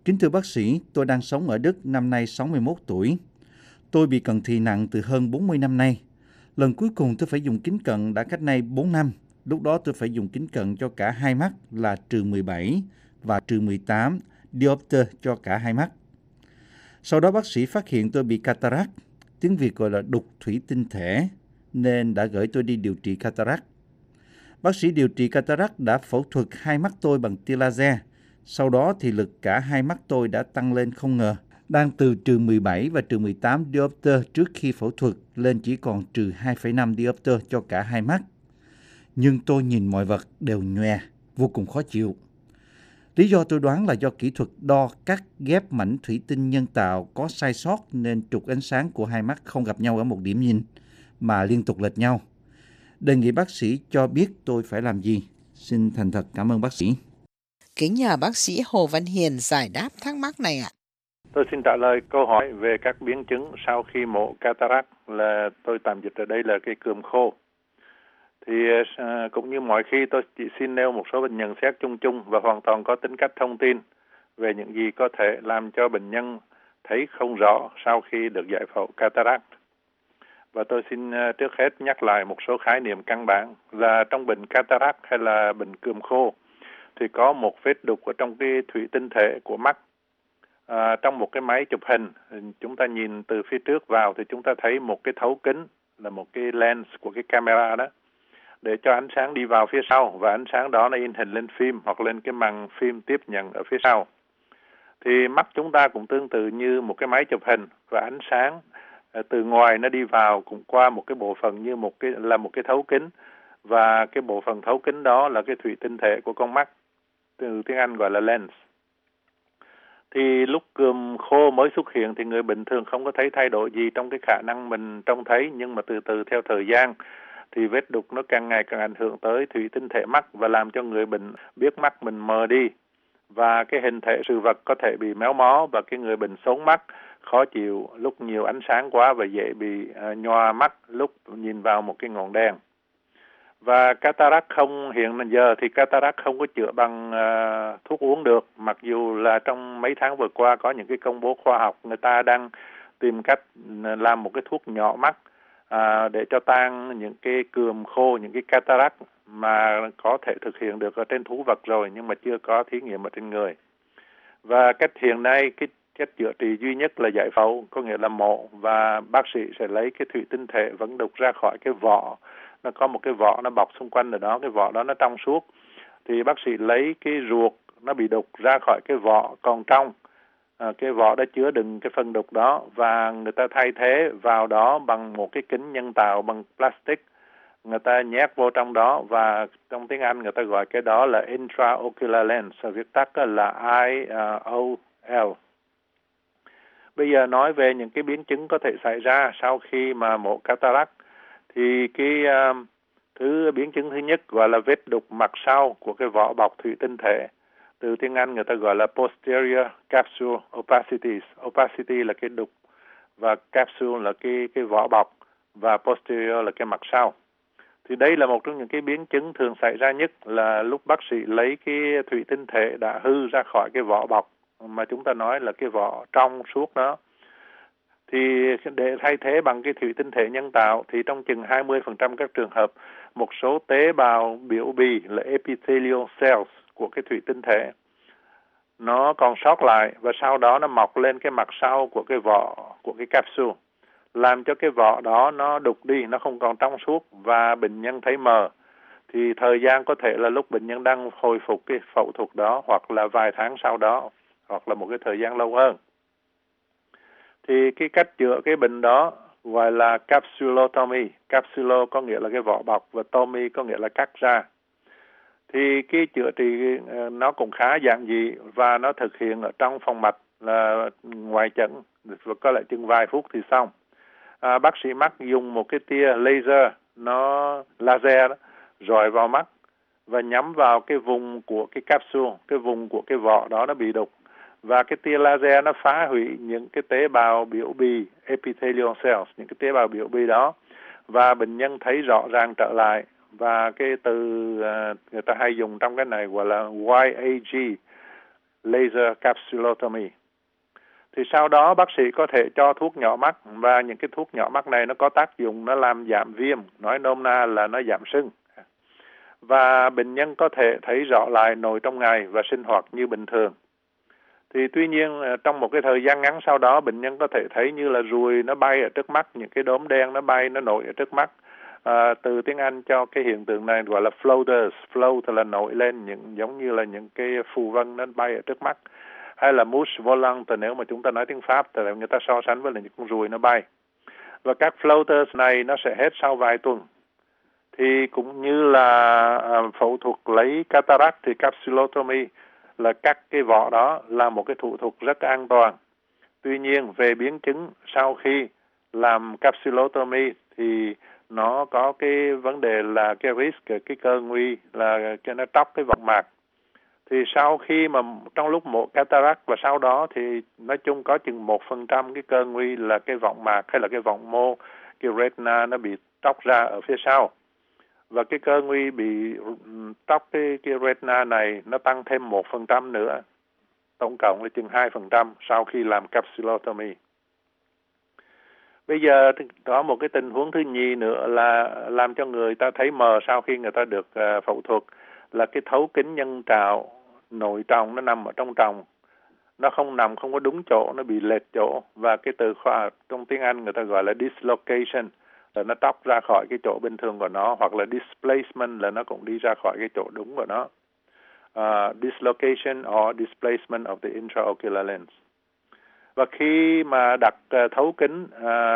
Kính thưa bác sĩ, tôi đang sống ở Đức, năm nay 61 tuổi. Tôi bị cận thị nặng từ hơn 40 năm nay. Lần cuối cùng tôi phải dùng kính cận đã cách nay 4 năm. Lúc đó tôi phải dùng kính cận cho cả hai mắt là -17 và -18 diopter cho cả hai mắt. Sau đó bác sĩ phát hiện tôi bị cataract, tiếng Việt gọi là đục thủy tinh thể, nên đã gửi tôi đi điều trị cataract. Bác sĩ điều trị cataract đã phẫu thuật hai mắt tôi bằng tia laser. Sau đó thì lực cả hai mắt tôi đã tăng lên không ngờ. Đang từ -17 và -18 diopter trước khi phẫu thuật lên chỉ còn -2,5 diopter cho cả hai mắt. Nhưng tôi nhìn mọi vật đều nhòe, vô cùng khó chịu. Lý do tôi đoán là do kỹ thuật đo cắt ghép mảnh thủy tinh nhân tạo có sai sót nên trục ánh sáng của hai mắt không gặp nhau ở một điểm nhìn mà liên tục lệch nhau. Đề nghị bác sĩ cho biết tôi phải làm gì. Xin thành thật cảm ơn bác sĩ. Kính nhờ bác sĩ Hồ Văn Hiền giải đáp thắc mắc này ạ. Tôi xin trả lời câu hỏi về các biến chứng sau khi mổ cataract, là tôi tạm dịch ở đây là cái cườm khô. Thì cũng như mọi khi tôi chỉ xin nêu một số bệnh nhận xét chung chung và hoàn toàn có tính cách thông tin về những gì có thể làm cho bệnh nhân thấy không rõ sau khi được giải phẫu cataract. Và tôi xin trước hết nhắc lại một số khái niệm căn bản là trong bệnh cataract hay là bệnh cườm khô thì có một vết đục ở trong cái thủy tinh thể của mắt. Trong một cái máy chụp hình, chúng ta nhìn từ phía trước vào thì chúng ta thấy một cái thấu kính là một cái lens của cái camera đó, để cho ánh sáng đi vào phía sau và ánh sáng đó nó in hình lên phim hoặc lên cái màn phim tiếp nhận ở phía sau. Thì mắt chúng ta cũng tương tự như một cái máy chụp hình, và ánh sáng từ ngoài nó đi vào cũng qua một cái bộ phận như một cái thấu kính, và cái bộ phận thấu kính đó là cái thủy tinh thể của con mắt, từ tiếng Anh gọi là lens. Thì lúc cườm khô mới xuất hiện thì người bình thường không có thấy thay đổi gì trong cái khả năng mình trông thấy, nhưng mà từ từ theo thời gian thì vết đục nó càng ngày càng ảnh hưởng tới thủy tinh thể mắt và làm cho người bệnh biết mắt mình mờ đi, và cái hình thể sự vật có thể bị méo mó, và cái người bệnh xốn mắt, khó chịu lúc nhiều ánh sáng quá và dễ bị nhòa mắt lúc nhìn vào một cái ngọn đèn. Và cataract hiện giờ thì cataract không có chữa bằng thuốc uống được, mặc dù là trong mấy tháng vừa qua có những cái công bố khoa học người ta đang tìm cách làm một cái thuốc nhỏ mắt để cho tan những cái cườm khô, những cái cataract mà có thể thực hiện được ở trên thú vật rồi nhưng mà chưa có thí nghiệm ở trên người. Và cách hiện nay cái cách chữa trị duy nhất là giải phẫu, có nghĩa là mổ, và bác sĩ sẽ lấy cái thủy tinh thể vẫn đục ra khỏi cái vỏ. Nó có một cái vỏ nó bọc xung quanh ở đó, cái vỏ đó nó trong suốt. Thì bác sĩ lấy cái ruột nó bị đục ra khỏi cái vỏ còn trong. Cái vỏ đã chứa đựng cái phần đục đó, và người ta thay thế vào đó bằng một cái kính nhân tạo bằng plastic. Người ta nhét vô trong đó, và trong tiếng Anh người ta gọi cái đó là intraocular lens, viết tắt là IOL. Bây giờ nói về những cái biến chứng có thể xảy ra sau khi mà mổ cataract, thì cái thứ biến chứng thứ nhất gọi là vết đục mặt sau của cái vỏ bọc thủy tinh thể. Từ tiếng Anh người ta gọi là posterior capsule opacities. Opacity là cái đục và capsule là cái vỏ bọc, và posterior là cái mặt sau. Thì đây là một trong những cái biến chứng thường xảy ra nhất, là lúc bác sĩ lấy cái thủy tinh thể đã hư ra khỏi cái vỏ bọc mà chúng ta nói là cái vỏ trong suốt đó. Thì để thay thế bằng cái thủy tinh thể nhân tạo thì trong chừng 20% các trường hợp, một số tế bào biểu bì là epithelial cells của cái thủy tinh thể nó còn sót lại, và sau đó nó mọc lên cái mặt sau của cái vỏ của cái capsule, làm cho cái vỏ đó nó đục đi, nó không còn trong suốt và bệnh nhân thấy mờ. Thì thời gian có thể là lúc bệnh nhân đang hồi phục cái phẫu thuật đó, hoặc là vài tháng sau đó, hoặc là một cái thời gian lâu hơn. Thì cái cách chữa cái bệnh đó gọi là capsulotomy. Capsulo có nghĩa là cái vỏ bọc, và tomy có nghĩa là cắt ra. Thì cái chữa trị nó cũng khá giản dị, và nó thực hiện ở trong phòng mạch là ngoài chẩn, có lại chừng vài phút thì xong. Bác sĩ mắt dùng một cái tia laser, nó laser đó, rọi vào mắt và nhắm vào cái vùng của cái capsule, cái vùng của cái vỏ đó nó bị đục. Và cái tia laser nó phá hủy những cái tế bào biểu bì epithelial cells, những cái tế bào biểu bì đó, và bệnh nhân thấy rõ ràng trở lại. Và cái từ người ta hay dùng trong cái này gọi là YAG, laser capsulotomy. Thì sau đó bác sĩ có thể cho thuốc nhỏ mắt, và những cái thuốc nhỏ mắt này nó có tác dụng nó làm giảm viêm, nói nôm na là nó giảm sưng. Và bệnh nhân có thể thấy rõ lại nội trong ngày và sinh hoạt như bình thường. Thì tuy nhiên trong một cái thời gian ngắn sau đó, bệnh nhân có thể thấy như là ruồi nó bay ở trước mắt, những cái đốm đen nó bay, nó nổi ở trước mắt. Từ tiếng Anh cho cái hiện tượng này gọi là floaters. Float là nổi lên, giống như là những cái phù vân nó bay ở trước mắt. Hay là mouche volante nếu mà chúng ta nói tiếng Pháp, thì người ta so sánh với là những con ruồi nó bay. Và các floaters này nó sẽ hết sau vài tuần. Thì cũng như là phẫu thuật lấy cataract thì capsulotomy là cắt cái vỏ đó là một cái thủ thuật rất an toàn. Tuy nhiên về biến chứng sau khi làm capsulotomy thì nó có cái vấn đề là cái risk, cái cơ nguy là cái nó tróc cái võng mạc. Thì sau khi mà trong lúc mổ cataract và sau đó thì nói chung có chừng 1% cái cơ nguy là cái võng mạc hay là cái võng mô, cái retina nó bị tróc ra ở phía sau. Và cái cơ nguy bị tróc cái retina này nó tăng thêm 1% nữa. Tổng cộng là chừng 2% sau khi làm capsulotomy. Bây giờ có một cái tình huống thứ nhì nữa là làm cho người ta thấy mờ sau khi người ta được phẫu thuật, là cái thấu kính nhân tạo nội tròng nó nằm ở trong tròng. Nó không có đúng chỗ, nó bị lệch chỗ. Và cái từ khoa trong tiếng Anh người ta gọi là dislocation, là nó tróc ra khỏi cái chỗ bình thường của nó, hoặc là displacement là nó cũng đi ra khỏi cái chỗ đúng của nó. Dislocation or displacement of the intraocular lens. Và khi mà đặt thấu kính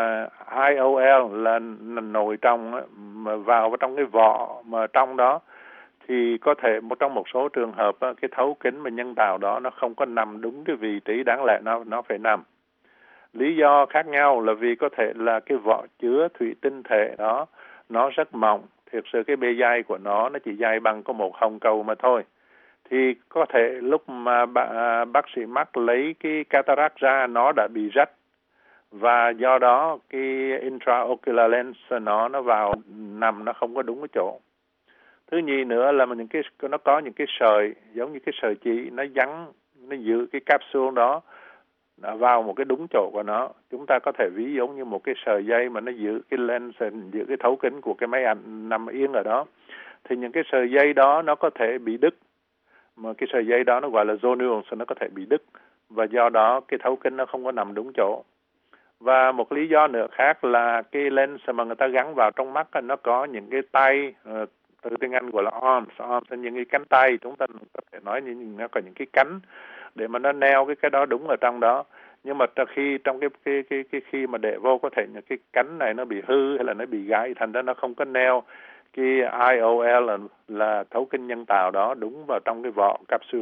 IOL là nội trong vào trong cái vỏ mà trong đó, thì có thể trong một số trường hợp cái thấu kính mà nhân tạo đó nó không có nằm đúng cái vị trí đáng lẽ nó phải nằm. Lý do khác nhau là vì có thể là cái vỏ chứa thủy tinh thể đó nó rất mỏng, thực sự cái bề dày của nó chỉ dày bằng có một hồng cầu mà thôi. Thì có thể lúc mà bác sĩ mắt lấy cái cataract ra nó đã bị rách, và do đó cái intraocular lens nó vào nằm nó không có đúng cái chỗ. Thứ nhì nữa là nó có những cái sợi giống như cái sợi chỉ nó giữ cái capsule đó vào một cái đúng chỗ của nó. Chúng ta có thể ví giống như một cái sợi dây mà nó giữ cái lens, giữ cái thấu kính của cái máy ảnh nằm yên ở đó. Thì những cái sợi dây đó nó có thể bị đứt, mà cái sợi dây đó nó gọi là zonules, nó có thể bị đứt, và do đó cái thấu kính nó không có nằm đúng chỗ. Và một lý do nữa khác là cái lens mà người ta gắn vào trong mắt nó có những cái tay, từ tiếng Anh gọi là arms, những cái cánh tay, chúng ta có thể nói như nó có những cái cánh để mà nó neo cái đó đúng ở trong đó. Nhưng mà trong khi mà để vô có thể những cái cánh này nó bị hư hay là nó bị gãy, thành ra nó không có neo cái IOL là thấu kính nhân tạo đó đúng vào trong cái vỏ capsule.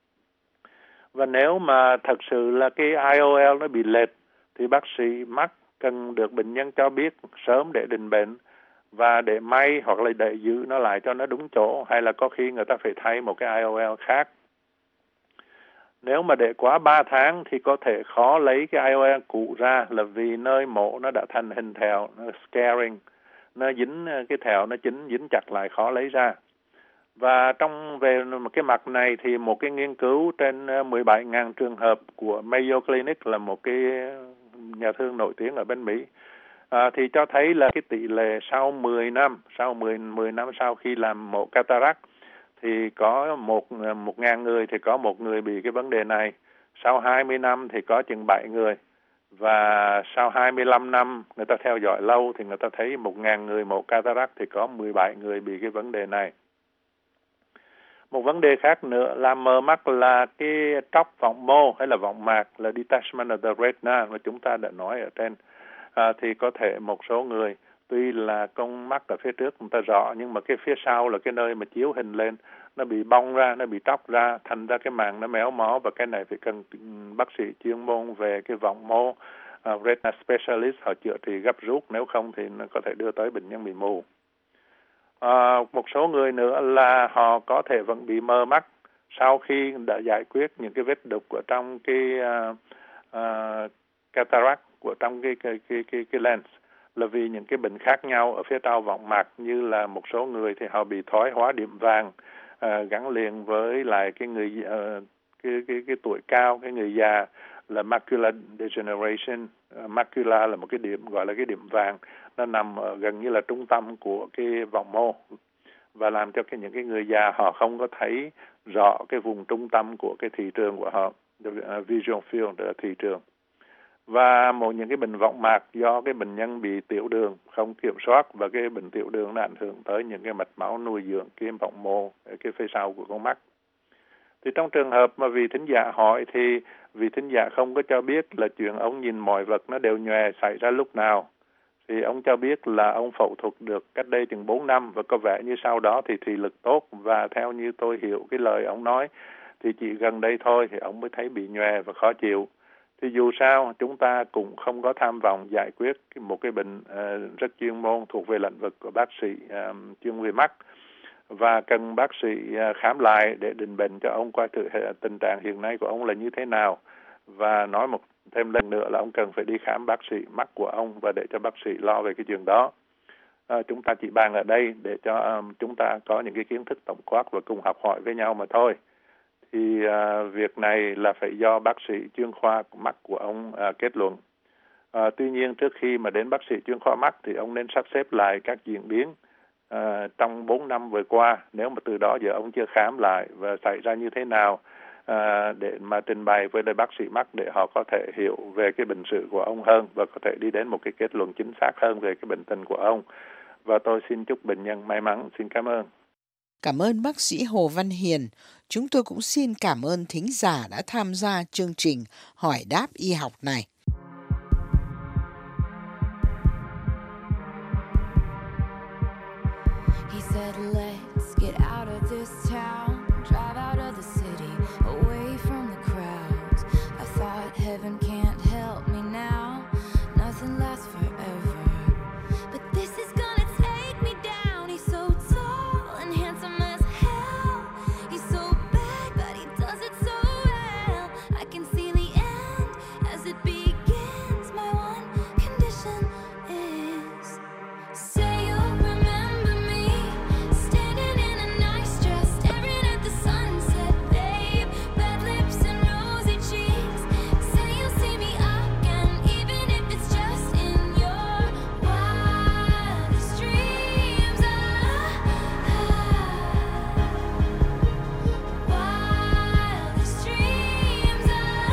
Và nếu mà thật sự là cái IOL nó bị lệch thì bác sĩ mắt cần được bệnh nhân cho biết sớm để định bệnh, và để may hoặc là để giữ nó lại cho nó đúng chỗ, hay là có khi người ta phải thay một cái IOL khác. Nếu mà để quá 3 tháng thì có thể khó lấy cái IOL cũ ra, là vì nơi mổ nó đã thành hình thẹo, nó scarring, nó dính cái thẹo nó dính chặt lại, khó lấy ra. Và về một cái mặt này thì một cái nghiên cứu trên 17.000 trường hợp của Mayo Clinic, là một cái nhà thương nổi tiếng ở bên Mỹ, thì cho thấy là cái tỷ lệ sau 10 năm sau khi làm mổ cataract thì có 1.000 người thì có 1 người bị cái vấn đề này. Sau 20 năm thì có chừng 7 người. Và sau 25 năm người ta theo dõi lâu thì người ta thấy 1.000 người mổ cataract thì có 17 người bị cái vấn đề này. Một vấn đề khác nữa là mờ mắt là cái tróc võng mô hay là võng mạc, là detachment of the retina mà chúng ta đã nói ở trên. Thì có thể một số người tuy là con mắt ở phía trước người ta rõ, nhưng mà cái phía sau là cái nơi mà chiếu hình lên nó bị bong ra, nó bị tróc ra, thành ra cái màng nó méo mó, và cái này phải cần bác sĩ chuyên môn về cái võng mô, retina specialist họ chữa trị gấp rút, nếu không thì nó có thể đưa tới bệnh nhân bị mù. Một số người nữa là họ có thể vẫn bị mờ mắt sau khi đã giải quyết những cái vết đục ở trong cái cataract của trong cái lens, là vì những cái bệnh khác nhau ở phía sau võng mạc, như là một số người thì họ bị thoái hóa điểm vàng gắn liền với lại cái tuổi cao, cái người già là macular degeneration. Macula là một cái điểm gọi là cái điểm vàng, nó nằm ở gần như là trung tâm của cái vòng mô và làm cho những cái người già họ không có thấy rõ cái vùng trung tâm của cái thị trường của họ, visual field là thị trường. Và những cái bệnh võng mạc do cái bệnh nhân bị tiểu đường không kiểm soát, và cái bệnh tiểu đường nó ảnh hưởng tới những cái mạch máu nuôi dưỡng cái vòng mô, cái phía sau của con mắt. Thì trong trường hợp mà vị thính giả hỏi thì vị thính giả không có cho biết là chuyện ông nhìn mọi vật nó đều nhòe xảy ra lúc nào. Thì ông cho biết là ông phẫu thuật được cách đây chừng 4 năm và có vẻ như sau đó thì thị lực tốt, và theo như tôi hiểu cái lời ông nói thì chỉ gần đây thôi thì ông mới thấy bị nhòe và khó chịu. Thì dù sao chúng ta cũng không có tham vọng giải quyết một cái bệnh rất chuyên môn thuộc về lĩnh vực của bác sĩ chuyên về mắt, và cần bác sĩ khám lại để định bệnh cho ông coi thử tình trạng hiện nay của ông là như thế nào. Và nói thêm lần nữa là ông cần phải đi khám bác sĩ mắt của ông và để cho bác sĩ lo về cái chuyện đó. Chúng ta chỉ bàn ở đây để cho chúng ta có những cái kiến thức tổng quát và cùng học hỏi với nhau mà thôi. Thì việc này là phải do bác sĩ chuyên khoa mắt của ông kết luận. Tuy nhiên trước khi mà đến bác sĩ chuyên khoa mắt thì ông nên sắp xếp lại các diễn biến trong 4 năm vừa qua, nếu mà từ đó giờ ông chưa khám lại và xảy ra như thế nào, để mà trình bày với bác sĩ mắt để họ có thể hiểu về cái bệnh sử của ông hơn và có thể đi đến một cái kết luận chính xác hơn về cái bệnh tình của ông. Và tôi xin chúc bệnh nhân may mắn. Xin cảm ơn. Cảm ơn bác sĩ Hồ Văn Hiền. Chúng tôi cũng xin cảm ơn thính giả đã tham gia chương trình Hỏi đáp y học này. He said, let's get out of this town, drive out of the city, away from the crowds. I thought heaven can't help me now, nothing lasts forever. But this is gonna take me down. He's so tall and handsome as hell. He's so bad, but he does it so well. I can see the end as it begins. My one condition is, say you'll remember me, standing in a nice dress, staring at the sunset, babe. Red lips and rosy cheeks. Say you'll see me again, even if it's just in your wildest dreams. Wildest dreams.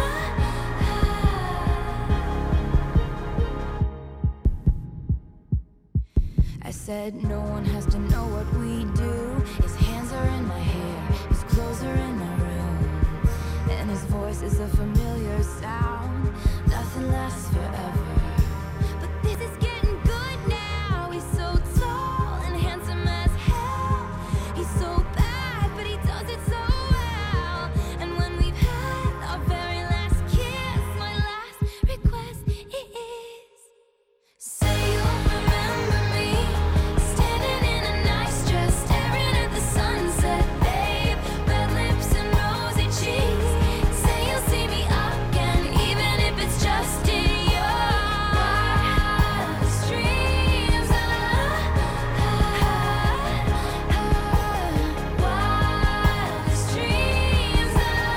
I said no one has to know what we do. His hands are in my hair, his clothes are in my room, and his voice is a familiar sound. Nothing lasts forever, but this is getting good now. He's so tall and handsome as hell. He's so bad, but he does it so well. And when we've had our very last kiss, my last request is, say you'll remember me, standing in a nice dress, staring at the sunset, babe. Red lips and rosy cheeks. Say you'll see me again, even if it's just in your wildest dreams. Wildest dreams.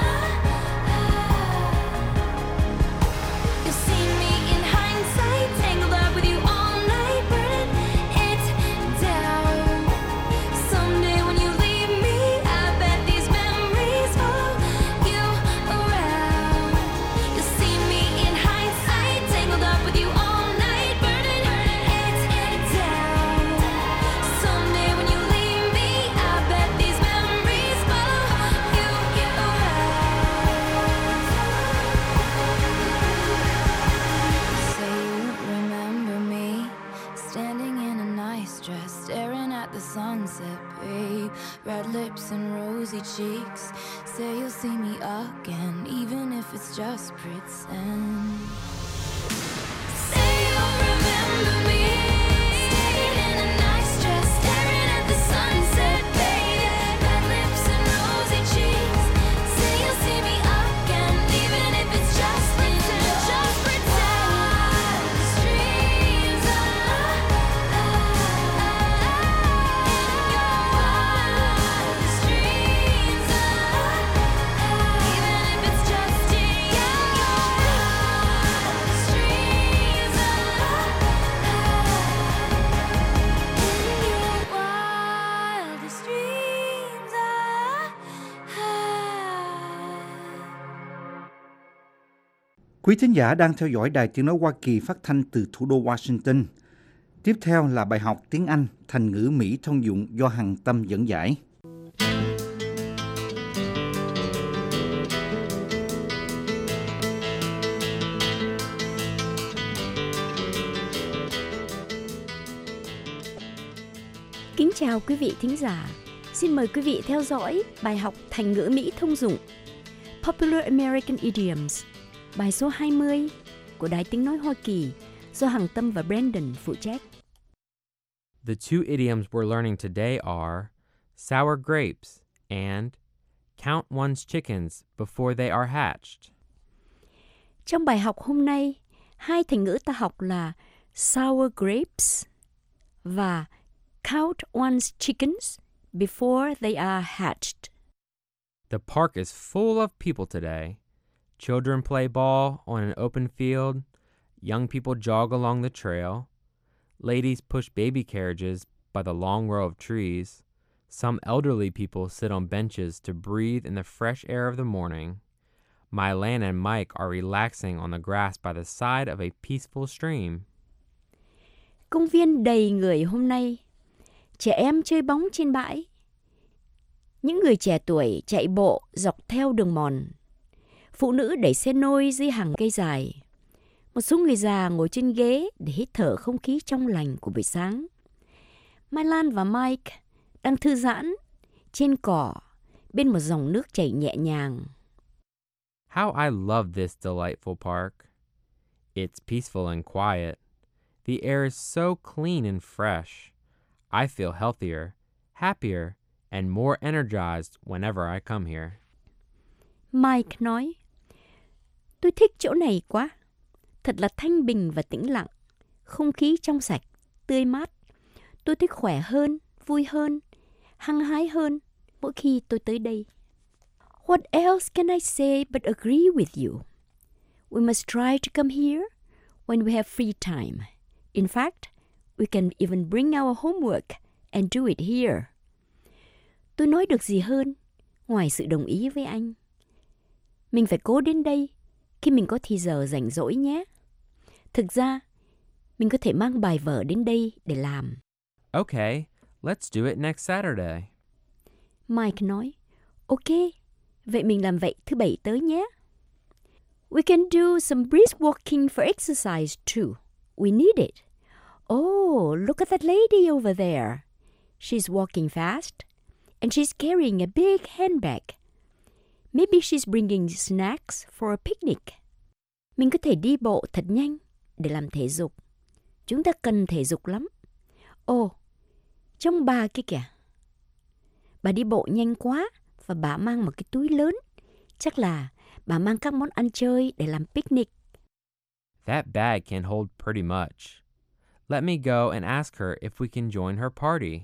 You'll see me in hindsight, tangled up with you all night, burning it down. Someday when you leave me, I bet these memories follow you around. You'll see me in hindsight, tangled up with you all night, burning it down. Someday when you leave me, I bet these memories follow you around. Say you remember me, standing in a nice dress, staring at the sunset, babe. Red lips and rosy cheeks. Say you'll see me again, even if it's just pretend. Say you'll remember me, standing in a nice dress, staring at the sunset, babe. Red lips and rosy cheeks. Say you'll see me again, even if it's just pretend. Just pretend. Dreams. Wildest dreams. Even Quý thính giả đang theo dõi Đài Tiếng Nói Hoa Kỳ phát thanh từ thủ đô Washington. Tiếp theo là bài học tiếng Anh thành ngữ Mỹ thông dụng do Hằng Tâm dẫn giải. Kính chào quý vị thính giả. Xin mời quý vị theo dõi bài học thành ngữ Mỹ thông dụng Popular American Idioms, bài số 20 của Đài Tiếng Nói Hoa Kỳ do Hằng Tâm và Brandon phụ trách. The two idioms we're learning today are sour grapes and count one's chickens before they are hatched. Trong bài học hôm nay, hai thành ngữ ta học là sour grapes và count one's chickens before they are hatched. The park is full of people today. Children play ball on an open field. Young people jog along the trail. Ladies push baby carriages by the long row of trees. Some elderly people sit on benches to breathe in the fresh air of the morning. Mylan and Mike are relaxing on the grass by the side of a peaceful stream. Công viên đầy người hôm nay. Trẻ em chơi bóng trên bãi. Những người trẻ tuổi chạy bộ dọc theo đường mòn. Phụ nữ đẩy xe nôi dưới hàng cây dài. Một số người già ngồi trên ghế để hít thở không khí trong lành của buổi sáng. Mai Lan và Mike đang thư giãn trên cỏ bên một dòng nước chảy nhẹ nhàng. How I love this delightful park. It's peaceful and quiet. The air is so clean and fresh. I feel healthier, happier, and more energized whenever I come here. Mike nói, tôi thích chỗ này quá. Thật là thanh bình và tĩnh lặng. Không khí trong sạch, tươi mát. Tôi thích khỏe hơn, vui hơn, hăng hái hơn mỗi khi tôi tới đây. What else can I say but agree with you? We must try to come here when we have free time. In fact, we can even bring our homework and do it here. Tôi nói được gì hơn ngoài sự đồng ý với anh. Mình phải cố đến đây khi mình có thì giờ rảnh rỗi nhé. Thực ra, mình có thể mang bài vở đến đây để làm. Okay, let's do it next Saturday. Mike nói, ok, vậy mình làm vậy thứ Bảy tới nhé. We can do some brisk walking for exercise too. We need it. Oh, look at that lady over there. She's walking fast, and she's carrying a big handbag. Maybe she's bringing snacks for a picnic. Mình có thể đi bộ thật nhanh để làm thể dục. Chúng ta cần thể dục lắm. Ồ, trong bà kia kìa. Bà đi bộ nhanh quá và bà mang một cái túi lớn. Chắc là bà mang các món ăn chơi để làm picnic. That bag can hold pretty much. Let me go and ask her if we can join her party.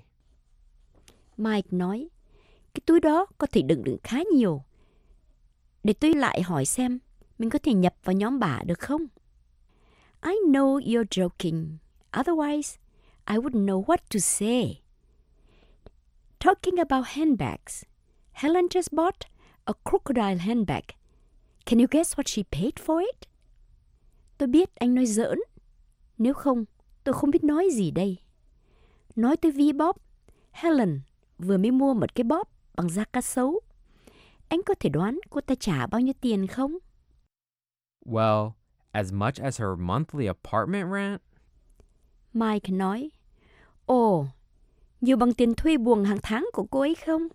Mike nói, cái túi đó có thể đựng khá nhiều. Để tôi lại hỏi xem mình có thể nhập vào nhóm bà được không? I know you're joking. Otherwise, I wouldn't know what to say. Talking about handbags, Helen just bought a crocodile handbag. Can you guess what she paid for it? Tôi biết anh nói giỡn. Nếu không, tôi không biết nói gì đây. Nói tới ví bóp, Helen vừa mới mua một cái bóp bằng da cá sấu. Anh có thể đoán cô ta trả bao nhiêu tiền không? Well, as much as her monthly apartment rent? Mike nói, ồ, nhiều bằng tiền thuê buồng hàng tháng của cô ấy không?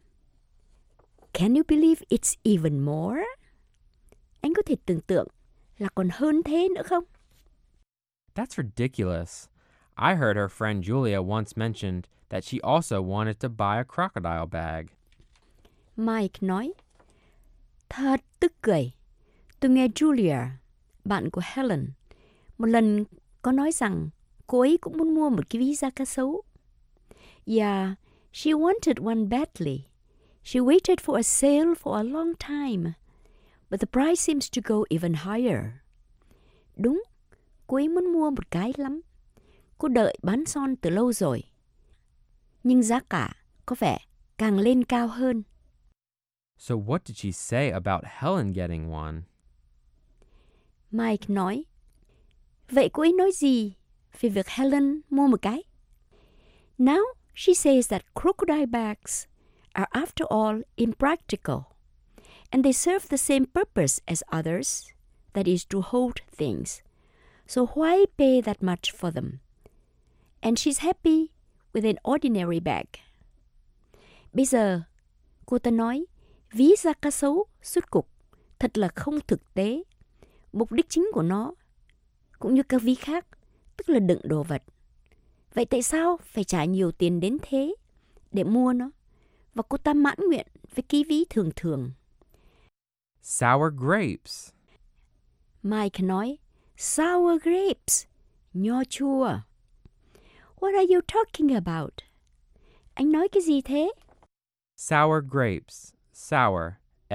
Can you believe it's even more? Anh có thể tưởng tượng là còn hơn thế nữa không? That's ridiculous. I heard her friend Julia once mentioned that she also wanted to buy a crocodile bag. Mike nói, thật tức cười. Tôi nghe Julia, bạn của Helen, một lần có nói rằng cô ấy cũng muốn mua một cái ví da cá sấu. Yeah, she wanted one badly. She waited for a sale for a long time, but the price seems to go even higher. Đúng, cô ấy muốn mua một cái lắm. Cô đợi bán son từ lâu rồi. Nhưng giá cả có vẻ càng lên cao hơn. So what did she say about Helen getting one? Mike nói. Vậy cô ấy nói gì về việc Helen mua một cái? Now she says that crocodile bags are after all impractical, and they serve the same purpose as others, that is to hold things. So why pay that much for them? And she's happy with an ordinary bag. Bây giờ, cô ta nói, ví da cá sấu, sút cục, thật là không thực tế. Mục đích chính của nó, cũng như các ví khác, tức là đựng đồ vật. Vậy tại sao phải trả nhiều tiền đến thế để mua nó? Và cô ta mãn nguyện với cái ví thường thường. Sour grapes. Mike nói, sour grapes, nho chua. What are you talking about? Anh nói cái gì thế? Sour grapes. Sour.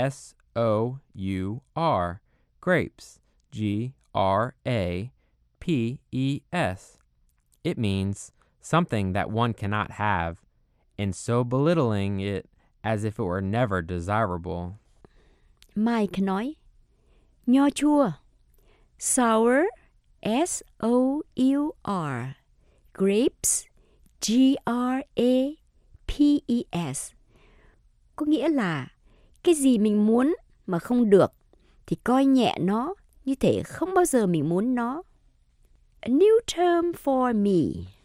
S-O-U-R. Grapes. G-R-A-P-E-S. It means something that one cannot have, and so belittling it as if it were never desirable. Mike nói, nho chua. Sour. S-O-U-R. Grapes. G-R-A-P-E-S. Có nghĩa là cái gì mình muốn mà không được thì coi nhẹ nó như thể không bao giờ mình muốn nó. A new term for me.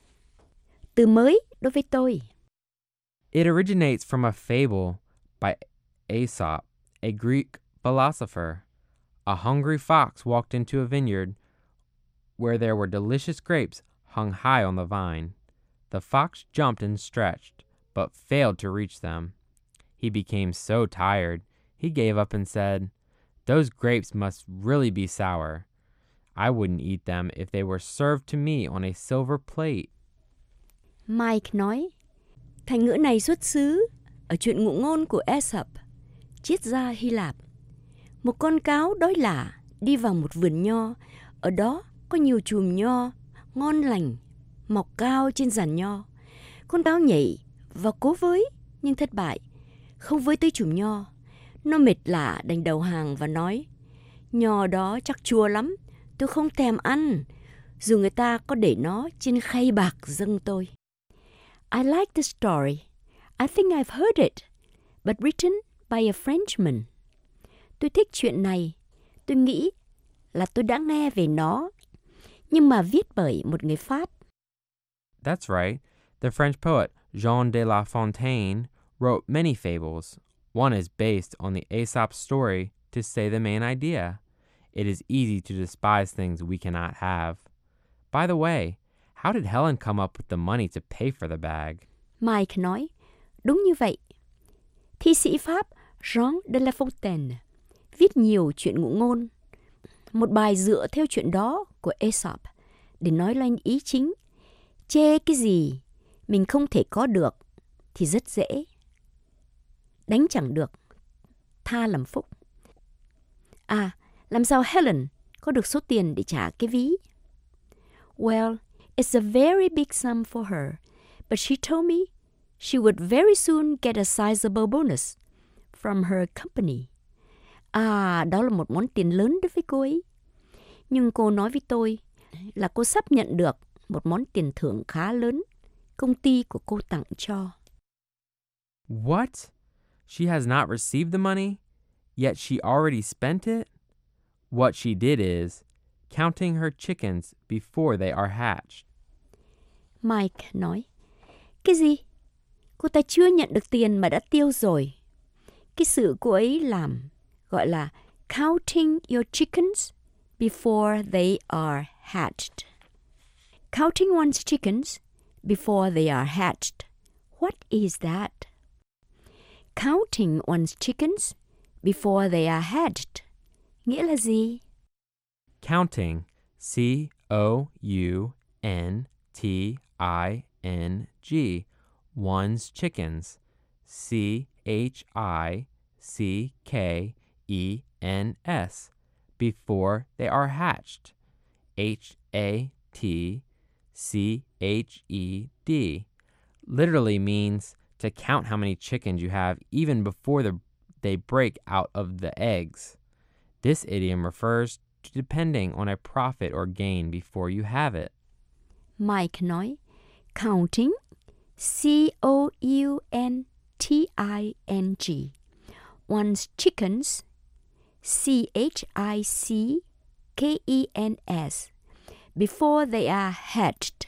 Từ mới đối với tôi. It originates from a fable by Aesop, a Greek philosopher. A hungry fox walked into a vineyard where there were delicious grapes hung high on the vine. The fox jumped and stretched, but failed to reach them. He became so tired, he gave up and said, "Those grapes must really be sour. I wouldn't eat them if they were served to me on a silver plate." Mike nói, thành ngữ này xuất xứ ở chuyện ngụ ngôn của Aesop, triết gia Hy Lạp. Một con cáo đói lả đi vào một vườn nho, ở đó có nhiều chùm nho ngon lành mọc cao trên giàn nho. Con cáo nhảy và cố với nhưng thất bại, không với tới chùm nho. Nó mệt lả đành đầu hàng và nói, nho đó chắc chua lắm, tôi không thèm ăn, dù người ta có để nó trên khay bạc dâng tôi. I like the story. I think I've heard it, but written by a Frenchman. Tôi thích chuyện này. Tôi nghĩ là tôi đã nghe về nó, nhưng mà viết bởi một người Pháp. That's right. The French poet Jean de La Fontaine wrote many fables. One is based on the Aesop story to say the main idea. It is easy to despise things we cannot have. By the way, how did Helen come up with the money to pay for the bag? Mike nói, đúng như vậy. Thi sĩ Pháp Jean de La Fontaine viết nhiều chuyện ngụ ngôn. Một bài dựa theo chuyện đó của Aesop để nói lên ý chính. Chê cái gì mình không thể có được thì rất dễ. Đánh chẳng được, tha làm phúc. À, làm sao Helen có được số tiền để trả cái ví? Well, it's a very big sum for her, but she told me she would very soon get a sizable bonus from her company. À, đó là một món tiền lớn đối với cô ấy. Nhưng cô nói với tôi là cô sắp nhận được một món tiền thưởng khá lớn công ty của cô tặng cho. What? She has not received the money, yet she already spent it? What she did is counting her chickens before they are hatched. Mike nói, cái gì? Cô ta chưa nhận được tiền mà đã tiêu rồi. Cái sự cô ấy làm gọi là counting your chickens before they are hatched. Counting one's chickens before they are hatched. What is that? Counting one's chickens before they are hatched. Nghĩa là gì? Counting, C-O-U-N-T-I-N-G, one's chickens, C-H-I-C-K-E-N-S, before they are hatched, H-A-T-C-H-E-D, literally means to count how many chickens you have even before they break out of the eggs. This idiom refers depending on a profit or gain before you have it. Mike nói, counting, C-O-U-N-T-I-N-G, one's chickens, C-H-I-C-K-E-N-S, before they are hatched,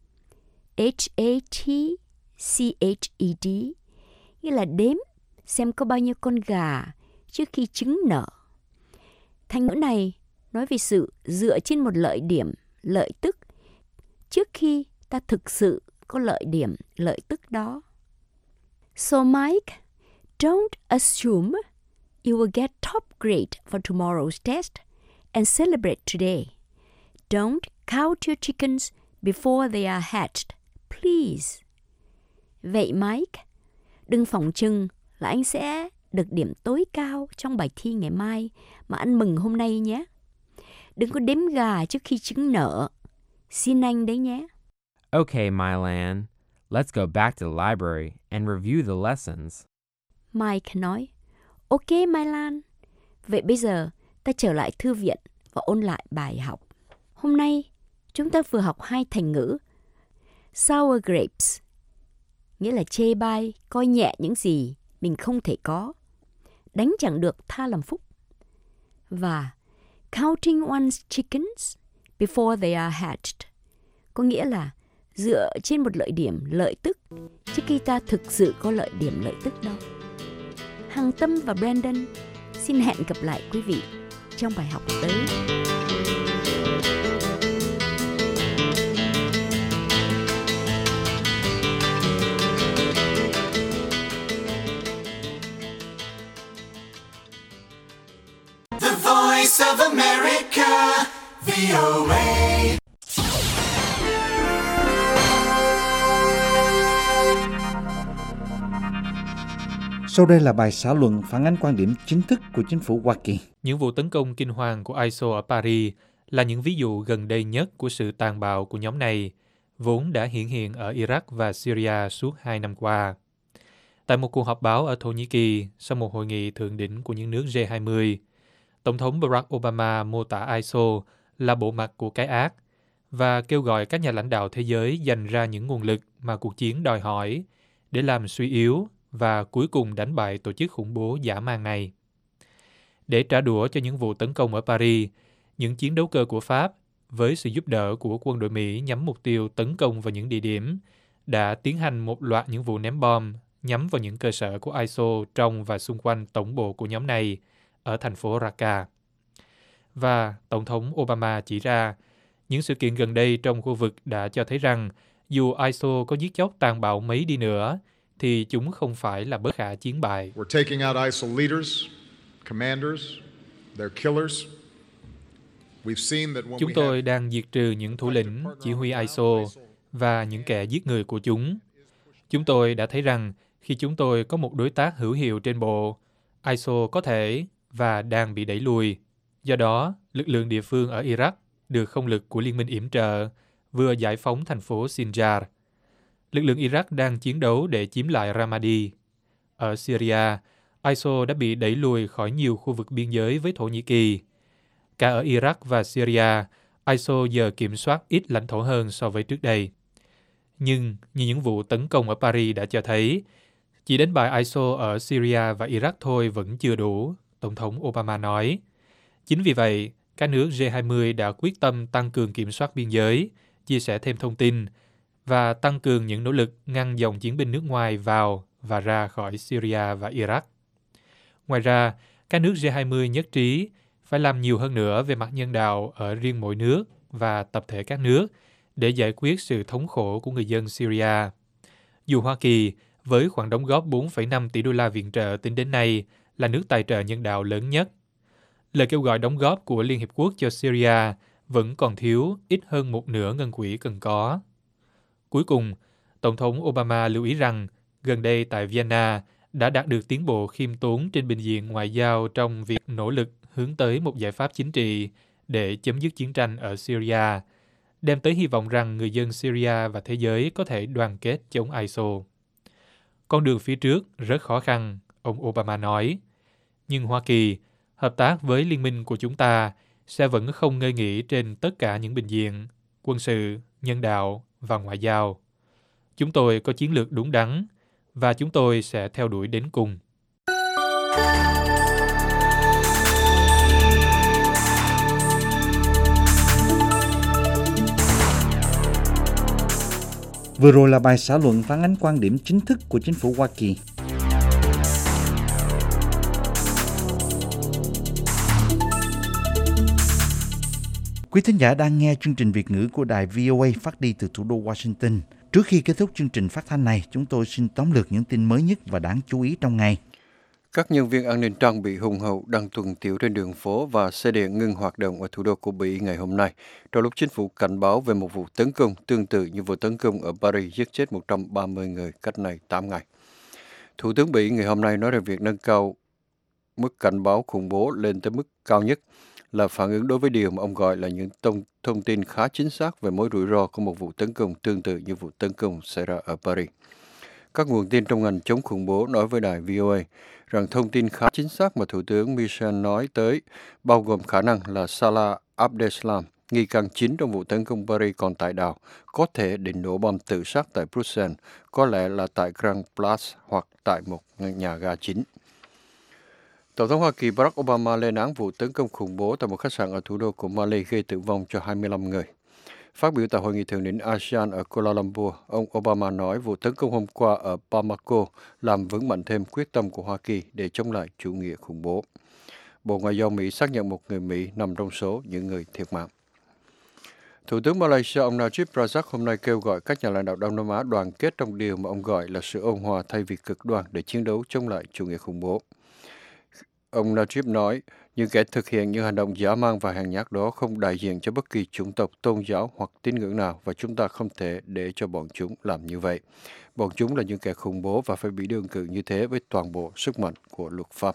H-A-T-C-H-E-D, nghĩa là đếm xem có bao nhiêu con gà trước khi trứng nở. Thành ngữ này nói về sự dựa trên một lợi điểm, lợi tức, trước khi ta thực sự có lợi điểm, lợi tức đó. So Mike, don't assume you will get top grade for tomorrow's test and celebrate today. Don't count your chickens before they are hatched, please. Vậy Mike, đừng phỏng chừng là anh sẽ được điểm tối cao trong bài thi ngày mai mà ăn mừng hôm nay nhé. Đừng có đếm gà trước khi trứng nở. Xin anh đấy nhé. Okay, Mylan, let's go back to the library and review the lessons. Mike nói, ok Mylan, vậy bây giờ ta trở lại thư viện và ôn lại bài học. Hôm nay chúng ta vừa học 2 thành ngữ. Sour grapes, nghĩa là chê bai, coi nhẹ những gì mình không thể có. Đánh chẳng được tha làm phúc. Và counting one's chickens before they are hatched, có nghĩa là dựa trên một lợi điểm, lợi tức trước khi ta thực sự có lợi điểm, lợi tức đó. Hằng Tâm và Brandon xin hẹn gặp lại quý vị trong bài học tới. The Voice of America, VOA. Sau đây là bài xã luận phản ánh quan điểm chính thức của chính phủ Hoa Kỳ. Những vụ tấn công kinh hoàng của ISIL ở Paris là những ví dụ gần đây nhất của sự tàn bạo của nhóm này, vốn đã hiển hiện ở Iraq và Syria suốt 2 năm qua. Tại một cuộc họp báo ở Thổ Nhĩ Kỳ sau một hội nghị thượng đỉnh của những nước G20, Tổng thống Barack Obama mô tả ISIL là bộ mặt của cái ác và kêu gọi các nhà lãnh đạo thế giới dành ra những nguồn lực mà cuộc chiến đòi hỏi để làm suy yếu và cuối cùng đánh bại tổ chức khủng bố dã man này. Để trả đũa cho những vụ tấn công ở Paris, những chiến đấu cơ của Pháp, với sự giúp đỡ của quân đội Mỹ nhắm mục tiêu tấn công vào những địa điểm, đã tiến hành một loạt những vụ ném bom nhắm vào những cơ sở của ISIL trong và xung quanh tổng bộ của nhóm này ở thành phố Raqqa. Và Tổng thống Obama chỉ ra, những sự kiện gần đây trong khu vực đã cho thấy rằng dù ISIL có giết chóc tàn bạo mấy đi nữa, thì chúng không phải là bất khả chiến bại. We're taking out ISIL leaders, commanders, their killers. We've seen that when Chúng tôi đang diệt trừ những thủ lĩnh, chỉ huy ISIL và những kẻ giết người của chúng. Chúng tôi đã thấy rằng khi chúng tôi có một đối tác hữu hiệu trên bộ, ISIL có thể và đang bị đẩy lùi. Do đó, lực lượng địa phương ở Iraq được không lực của Liên minh yểm trợ vừa giải phóng thành phố Sinjar. Lực lượng Iraq đang chiến đấu để chiếm lại Ramadi. Ở Syria, ISIL đã bị đẩy lùi khỏi nhiều khu vực biên giới với Thổ Nhĩ Kỳ. Cả ở Iraq và Syria, ISIL giờ kiểm soát ít lãnh thổ hơn so với trước đây. Nhưng như những vụ tấn công ở Paris đã cho thấy, chỉ đánh bại ISIL ở Syria và Iraq thôi vẫn chưa đủ, Tổng thống Obama nói. Chính vì vậy, các nước G20 đã quyết tâm tăng cường kiểm soát biên giới, chia sẻ thêm thông tin và tăng cường những nỗ lực ngăn dòng chiến binh nước ngoài vào và ra khỏi Syria và Iraq. Ngoài ra, các nước G20 nhất trí phải làm nhiều hơn nữa về mặt nhân đạo ở riêng mỗi nước và tập thể các nước để giải quyết sự thống khổ của người dân Syria. Dù Hoa Kỳ, với khoản đóng góp 4,5 tỷ đô la viện trợ tính đến nay, là nước tài trợ nhân đạo lớn nhất, lời kêu gọi đóng góp của Liên Hiệp Quốc cho Syria vẫn còn thiếu ít hơn một nửa ngân quỹ cần có. Cuối cùng, Tổng thống Obama lưu ý rằng gần đây tại Vienna đã đạt được tiến bộ khiêm tốn trên bình diện ngoại giao trong việc nỗ lực hướng tới một giải pháp chính trị để chấm dứt chiến tranh ở Syria, đem tới hy vọng rằng người dân Syria và thế giới có thể đoàn kết chống ISIL. Con đường phía trước rất khó khăn, ông Obama nói. Nhưng Hoa Kỳ, hợp tác với liên minh của chúng ta, sẽ vẫn không ngơi nghỉ trên tất cả những bình diện, quân sự, nhân đạo và ngoại giao. Chúng tôi có chiến lược đúng đắn và chúng tôi sẽ theo đuổi đến cùng. Vừa rồi là bài xã luận phản ánh quan điểm chính thức của chính phủ Hoa Kỳ. Quý thính giả đang nghe chương trình Việt ngữ của đài VOA phát đi từ thủ đô Washington. Trước khi kết thúc chương trình phát thanh này, chúng tôi xin tóm lược những tin mới nhất và đáng chú ý trong ngày. Các nhân viên an ninh trang bị hùng hậu đang tuần tiễu trên đường phố và xe điện ngưng hoạt động ở thủ đô của Bỉ ngày hôm nay, trong lúc chính phủ cảnh báo về một vụ tấn công tương tự như vụ tấn công ở Paris giết chết 130 người cách đây 8 ngày. Thủ tướng Bỉ ngày hôm nay nói rằng việc nâng cao mức cảnh báo khủng bố lên tới mức cao nhất là phản ứng đối với điều mà ông gọi là những thông tin khá chính xác về mối rủi ro của một vụ tấn công tương tự như vụ tấn công xảy ra ở Paris. Các nguồn tin trong ngành chống khủng bố nói với đài VOA rằng thông tin khá chính xác mà Thủ tướng Michel nói tới bao gồm khả năng là Salah Abdeslam, nghi can chính trong vụ tấn công Paris còn tại đảo, có thể định nổ bom tự sát tại Bruxelles, có lẽ là tại Grand Place hoặc tại một nhà ga chính. Tổng thống Hoa Kỳ Barack Obama lên án vụ tấn công khủng bố tại một khách sạn ở thủ đô của Mali gây tử vong cho 25 người. Phát biểu tại hội nghị thượng đỉnh ASEAN ở Kuala Lumpur, ông Obama nói vụ tấn công hôm qua ở Bamako làm vững mạnh thêm quyết tâm của Hoa Kỳ để chống lại chủ nghĩa khủng bố. Bộ Ngoại giao Mỹ xác nhận một người Mỹ nằm trong số những người thiệt mạng. Thủ tướng Malaysia ông Najib Razak hôm nay kêu gọi các nhà lãnh đạo Đông Nam Á đoàn kết trong điều mà ông gọi là sự ôn hòa thay vì cực đoan để chiến đấu chống lại chủ nghĩa khủng bố. Ông Najib nói, những kẻ thực hiện những hành động dã man và hèn nhát đó không đại diện cho bất kỳ chủng tộc, tôn giáo hoặc tín ngưỡng nào và chúng ta không thể để cho bọn chúng làm như vậy. Bọn chúng là những kẻ khủng bố và phải bị đương cự như thế với toàn bộ sức mạnh của luật pháp.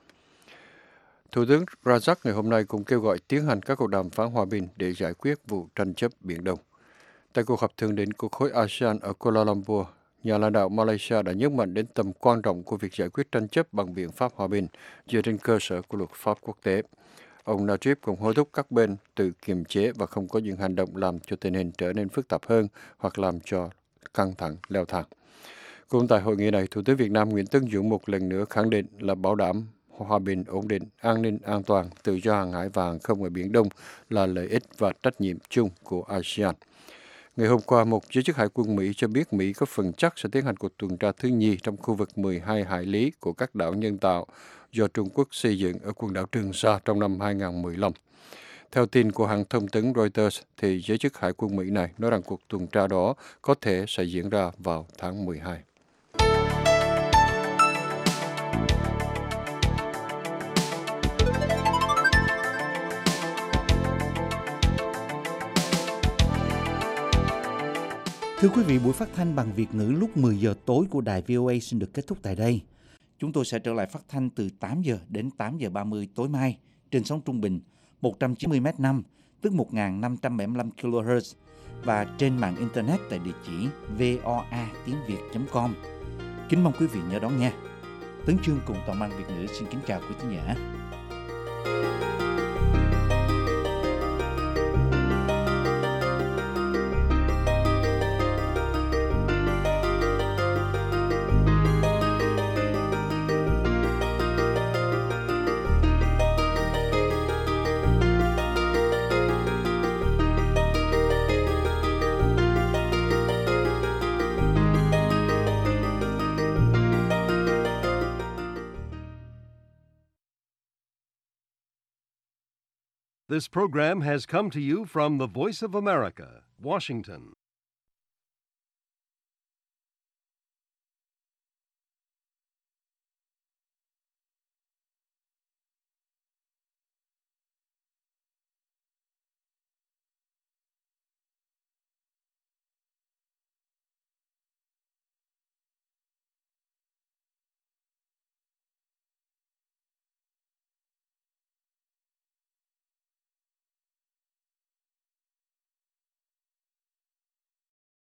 Thủ tướng Razak ngày hôm nay cũng kêu gọi tiến hành các cuộc đàm phán hòa bình để giải quyết vụ tranh chấp Biển Đông. Tại cuộc họp thượng đỉnh của khối ASEAN ở Kuala Lumpur, nhà lãnh đạo Malaysia đã nhấn mạnh đến tầm quan trọng của việc giải quyết tranh chấp bằng biện pháp hòa bình dựa trên cơ sở của luật pháp quốc tế. Ông Najib cũng hối thúc các bên tự kiềm chế và không có những hành động làm cho tình hình trở nên phức tạp hơn hoặc làm cho căng thẳng leo thang. Cũng tại hội nghị này, Thủ tướng Việt Nam Nguyễn Tấn Dũng một lần nữa khẳng định là bảo đảm hòa bình, ổn định, an ninh, an toàn, tự do hàng hải và hàng không ở Biển Đông là lợi ích và trách nhiệm chung của ASEAN. Ngày hôm qua, một giới chức hải quân Mỹ cho biết Mỹ có phần chắc sẽ tiến hành cuộc tuần tra thứ nhì trong khu vực 12 hải lý của các đảo nhân tạo do Trung Quốc xây dựng ở quần đảo Trường Sa trong năm 2015. Theo tin của hãng thông tấn Reuters, thì giới chức hải quân Mỹ này nói rằng cuộc tuần tra đó có thể sẽ diễn ra vào tháng 12. Thưa quý vị, buổi phát thanh bằng Việt ngữ lúc 10 giờ tối của đài VOA xin được kết thúc tại đây. Chúng tôi sẽ trở lại phát thanh từ 8 giờ đến 8 giờ 30 tối mai trên sóng trung bình 190 m5, tức 1.575 kHz và trên mạng Internet tại địa chỉ voa.tiếng.việt.com. Kính mong quý vị nhớ đón nghe. Tấn Chương cùng toàn ban Việt ngữ xin kính chào quý thính giả. This program has come to you from the Voice of America, Washington.